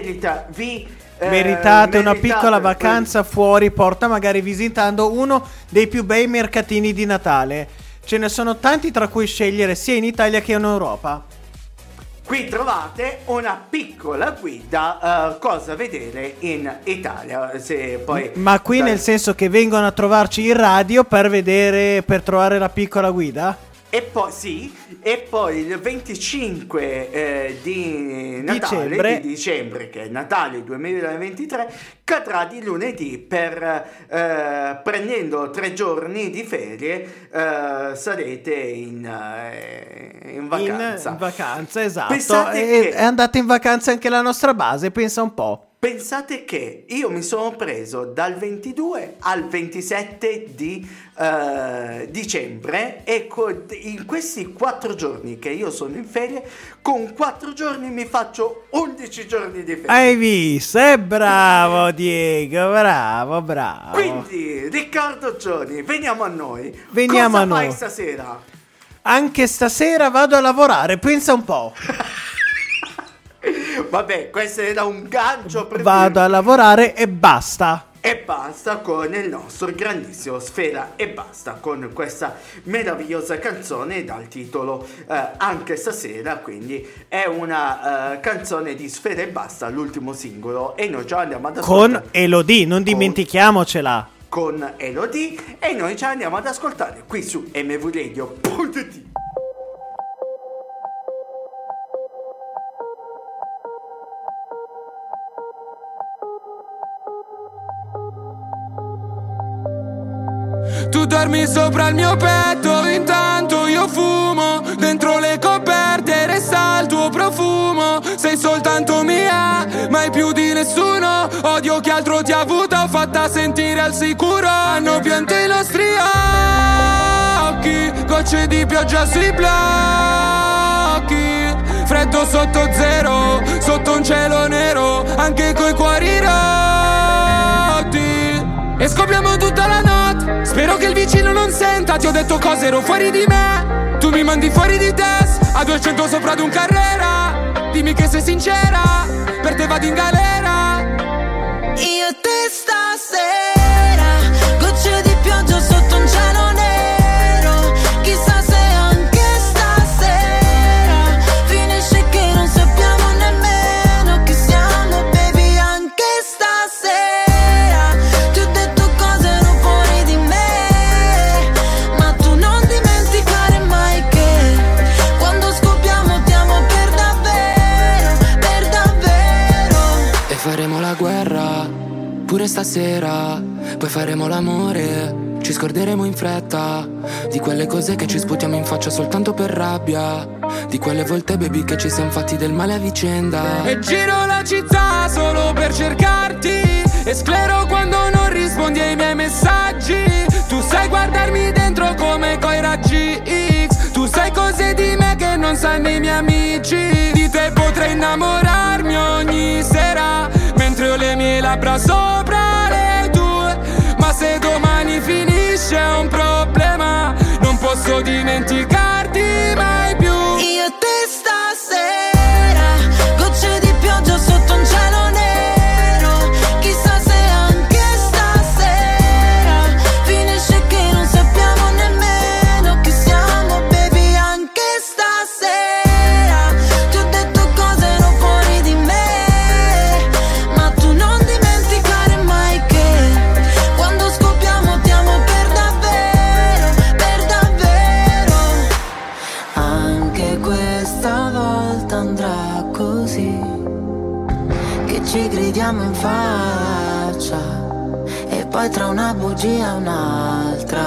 Meritate una piccola vacanza fuori porta, magari visitando uno dei più bei mercatini di Natale. Ce ne sono tanti tra cui scegliere sia in Italia che in Europa. Qui trovate una piccola guida cosa vedere in Italia. Se poi ma qui nel senso che vengono a trovarci in radio per trovare la piccola guida? E poi e poi il 25 di Natale, di dicembre, che è Natale 2023, cadrà di lunedì prendendo 3 giorni di ferie sarete in vacanza. In vacanza, esatto. È andata in vacanza anche la nostra base, pensa un po'. Pensate che io mi sono preso dal 22 al 27 di dicembre e in questi 4 giorni che io sono in ferie, con 4 giorni mi faccio 11 giorni di ferie. Hai visto? Bravo Diego, bravo. Quindi Riccardo Gioni, veniamo a noi. Cosa fai stasera? Anche stasera vado a lavorare, pensa un po'. Vabbè, questo era un gancio per vado a lavorare e basta. E basta con il nostro grandissimo Sfera e Basta, con questa meravigliosa canzone dal titolo Anche stasera. Quindi è una canzone di Sfera e Basta, l'ultimo singolo, e noi già andiamo ad ascoltare con Elodie, non dimentichiamocela, con Elodie, e noi ci andiamo ad ascoltare qui su mvradio.it. Tu dormi sopra il mio petto, intanto io fumo. Dentro le coperte resta il tuo profumo. Sei soltanto mia, mai più di nessuno. Odio chi altro ti ha avuto, fatta sentire al sicuro. Hanno pianto i nostri occhi, gocce di pioggia sui blocchi. Freddo sotto zero, sotto un cielo nero, anche coi cuori rotti. E scopriamo tutta la notte, spero che il vicino non senta. Ti ho detto cose, ero fuori di me, tu mi mandi fuori di testa. A 200 sopra ad un Carrera, dimmi che sei sincera, per te vado in galera. Io e te stasera, gocce di pioggia sotto un cielo nero. Chissà se anche stasera finisce che non sappiamo nemmeno chi siamo, baby. Anche stasera ti ho detto cose non fuori di me, ma tu non dimenticare mai che quando scoppiamo ti amo per davvero, per davvero. E faremo la guerra pure stasera, poi faremo l'amore, ci scorderemo in fretta di quelle cose che ci sputiamo in faccia soltanto per rabbia, di quelle volte baby che ci siamo fatti del male a vicenda. E giro la città solo per cercarti, e sclero quando non rispondi ai miei messaggi. Tu sai guardarmi dentro come coi raggi X, tu sai cose di me che non sanno i miei amici. Di te potrei innamorarmi ogni sera, mentre ho le mie labbra sopra le tue. Ma se domani finisce è un problema, non posso dimenticarti mai più. Io e te stasera, gocce di pioggia sotto un cielo nero. Chissà se anche stasera finisce che non sappiamo nemmeno chi siamo, baby. Anche stasera ti ho detto cose non fuori di me, ma tu non dimenticare mai che quando scoppiamo ti amo per davvero, per davvero. Anche questa volta andrà così, che ci gridiamo in faccia e poi tra una bugia e un'altra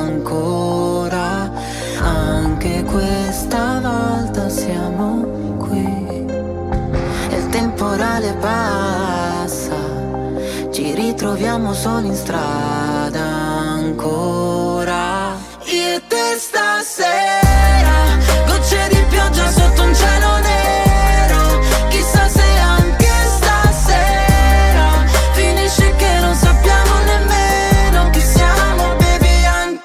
ancora. Anche questa volta siamo qui e il temporale passa, ci ritroviamo soli in strada ancora. Io e te stasera, gocce di pioggia sotto un cielo nero. Chissà se anche stasera finisce che non sappiamo nemmeno chi siamo, baby. Anche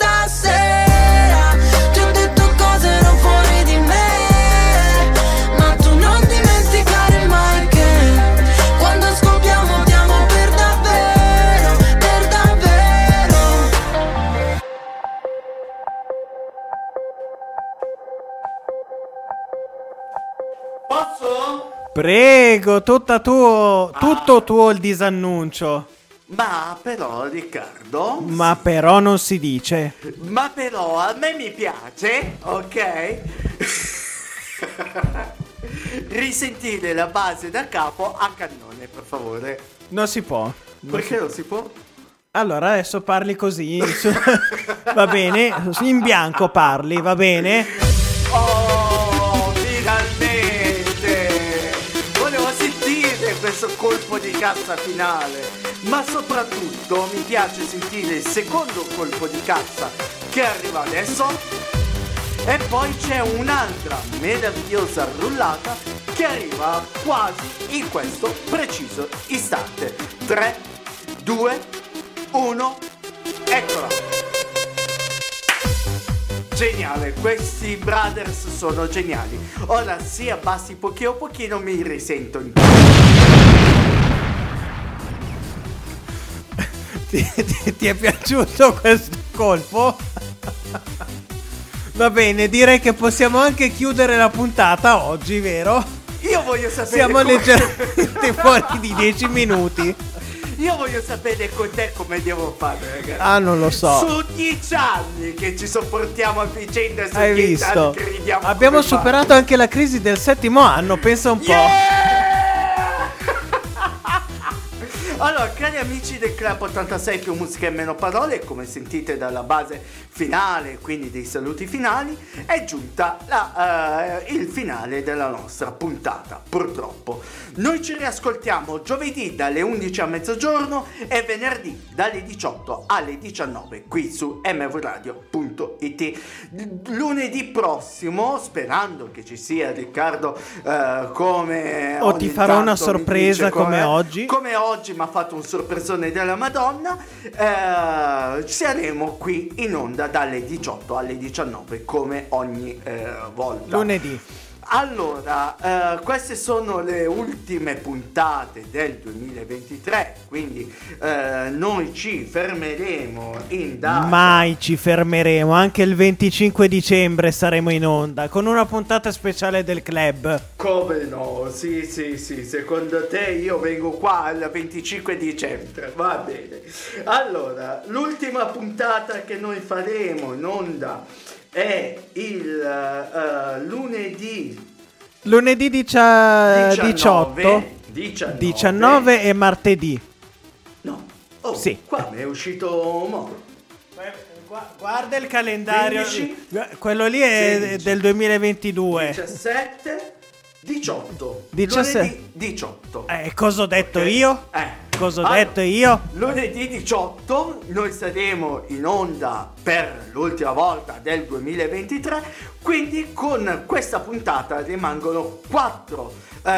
stasera ti ho detto cose non fuori di me, ma tu non dimenticare mai che quando scoppiamo ti amo per davvero, per davvero. Posso? Prego, tutto tuo il disannuncio. Ma però, Riccardo... Ma però non si dice. Ma però a me mi piace, ok? Risentire la base da capo a cannone, per favore. Non si può. Perché non si può? Allora adesso parli così. Va bene? In bianco parli, va bene? Oh, finalmente! Volevo sentire questo colpo di cassa finale. Ma soprattutto mi piace sentire il secondo colpo di cassa che arriva adesso. E poi c'è un'altra meravigliosa rullata che arriva quasi in questo preciso istante. 3, 2, 1, eccola! Geniale, questi brothers sono geniali. Ora se abbassi pochino mi risento in Ti è piaciuto questo colpo? Va bene, direi che possiamo anche chiudere la puntata oggi, vero? Io voglio sapere. Siamo leggermente fuori di 10 minuti. Io voglio sapere con te come devo fare, ragazzi. Ah, non lo so. Su 10 anni che ci sopportiamo a vicenda. Hai visto? Che ridiamo. Abbiamo superato anche la crisi del 7° anno, pensa un po'. Allora, cari amici del Club 86 più musica e meno parole, come sentite dalla base finale, quindi dei saluti finali, è giunta il finale della nostra puntata, purtroppo. Noi ci riascoltiamo giovedì dalle 11 a mezzogiorno e venerdì dalle 18 alle 19 qui su mvradio.it. Lunedì prossimo, sperando che ci sia Riccardo come o ti farò una sorpresa come oggi. Come oggi mi ha fatto un sorpresone della Madonna. Saremo qui in onda dalle 18 alle 19 come ogni volta. Lunedì. Allora, queste sono le ultime puntate del 2023, quindi noi ci fermeremo in data. Mai ci fermeremo, anche il 25 dicembre saremo in onda con una puntata speciale del club. Come no? Sì, secondo te io vengo qua il 25 dicembre, va bene. Allora, l'ultima puntata che noi faremo in onda è il lunedì 19 e martedì. No, sì. Qua mi è uscito mo. Guarda il calendario, 15, quello lì è 16, del 2022. 17, 18. 17. Lunedì 18. Cosa ho detto io? Cosa ho detto io? Lunedì 18 noi saremo in onda per l'ultima volta del 2023, quindi con questa puntata rimangono 4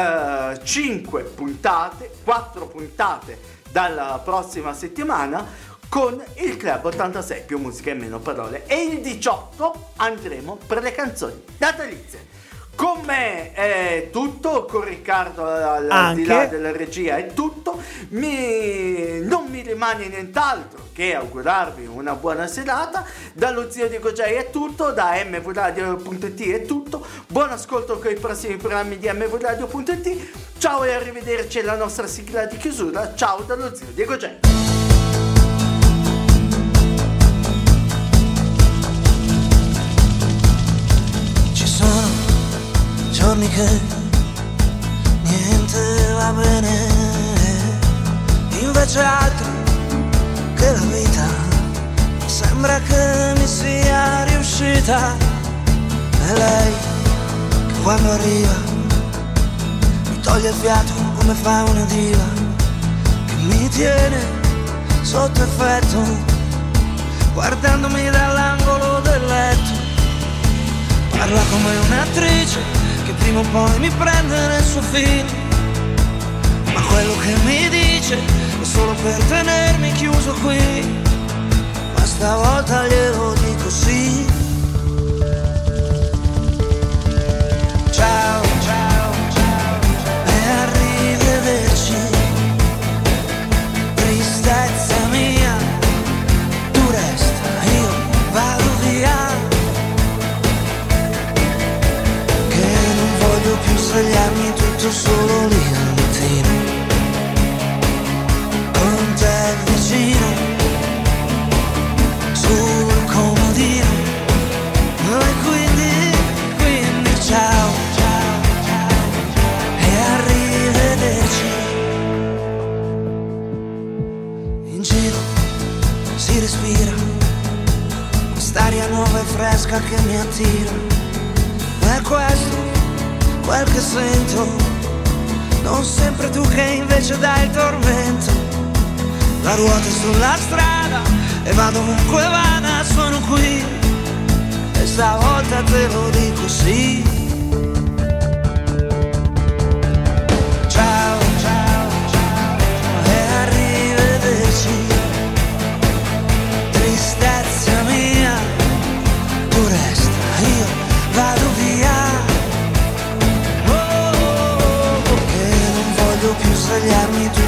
puntate dalla prossima settimana con il Club 86 più musica e meno parole, e il 18 andremo per le canzoni natalizie. Con me è tutto, con Riccardo al di là della regia è tutto. Non mi rimane nient'altro che augurarvi una buona serata. Dallo Zio Diego J è tutto, da mvradio.it è tutto. Buon ascolto con i prossimi programmi di mvradio.it. Ciao e arrivederci alla nostra sigla di chiusura. Ciao dallo Zio Diego J. Giorni che niente va bene, invece altri che la vita sembra che mi sia riuscita. E lei che quando arriva mi toglie il fiato come fa una diva, che mi tiene sotto effetto guardandomi dall'angolo del letto. Parla come un'attrice che prima o poi mi prende nel suo film, ma quello che mi dice è solo per tenermi chiuso qui. Ma stavolta glielo dico sì. Ciao, ciao, ciao, e arrivederci. Tristezza mia, tu resta, io vado via. Voglio più svegliarmi tutto solo lì al mattino con te. vicino sul comodino. E quindi ciao, e arrivederci. In giro si respira quest'aria nuova e fresca che mi attira. È questo quel che sento, non sempre tu che invece dai il tormento. La ruota sulla strada e vado ovunque vada, sono qui e stavolta te lo dico sì. Ciao, ciao, ciao, e arrivederci. Tristezza mia, tu resta, io vado via. Oh, oh, oh, oh, e non voglio più svegliarmi tu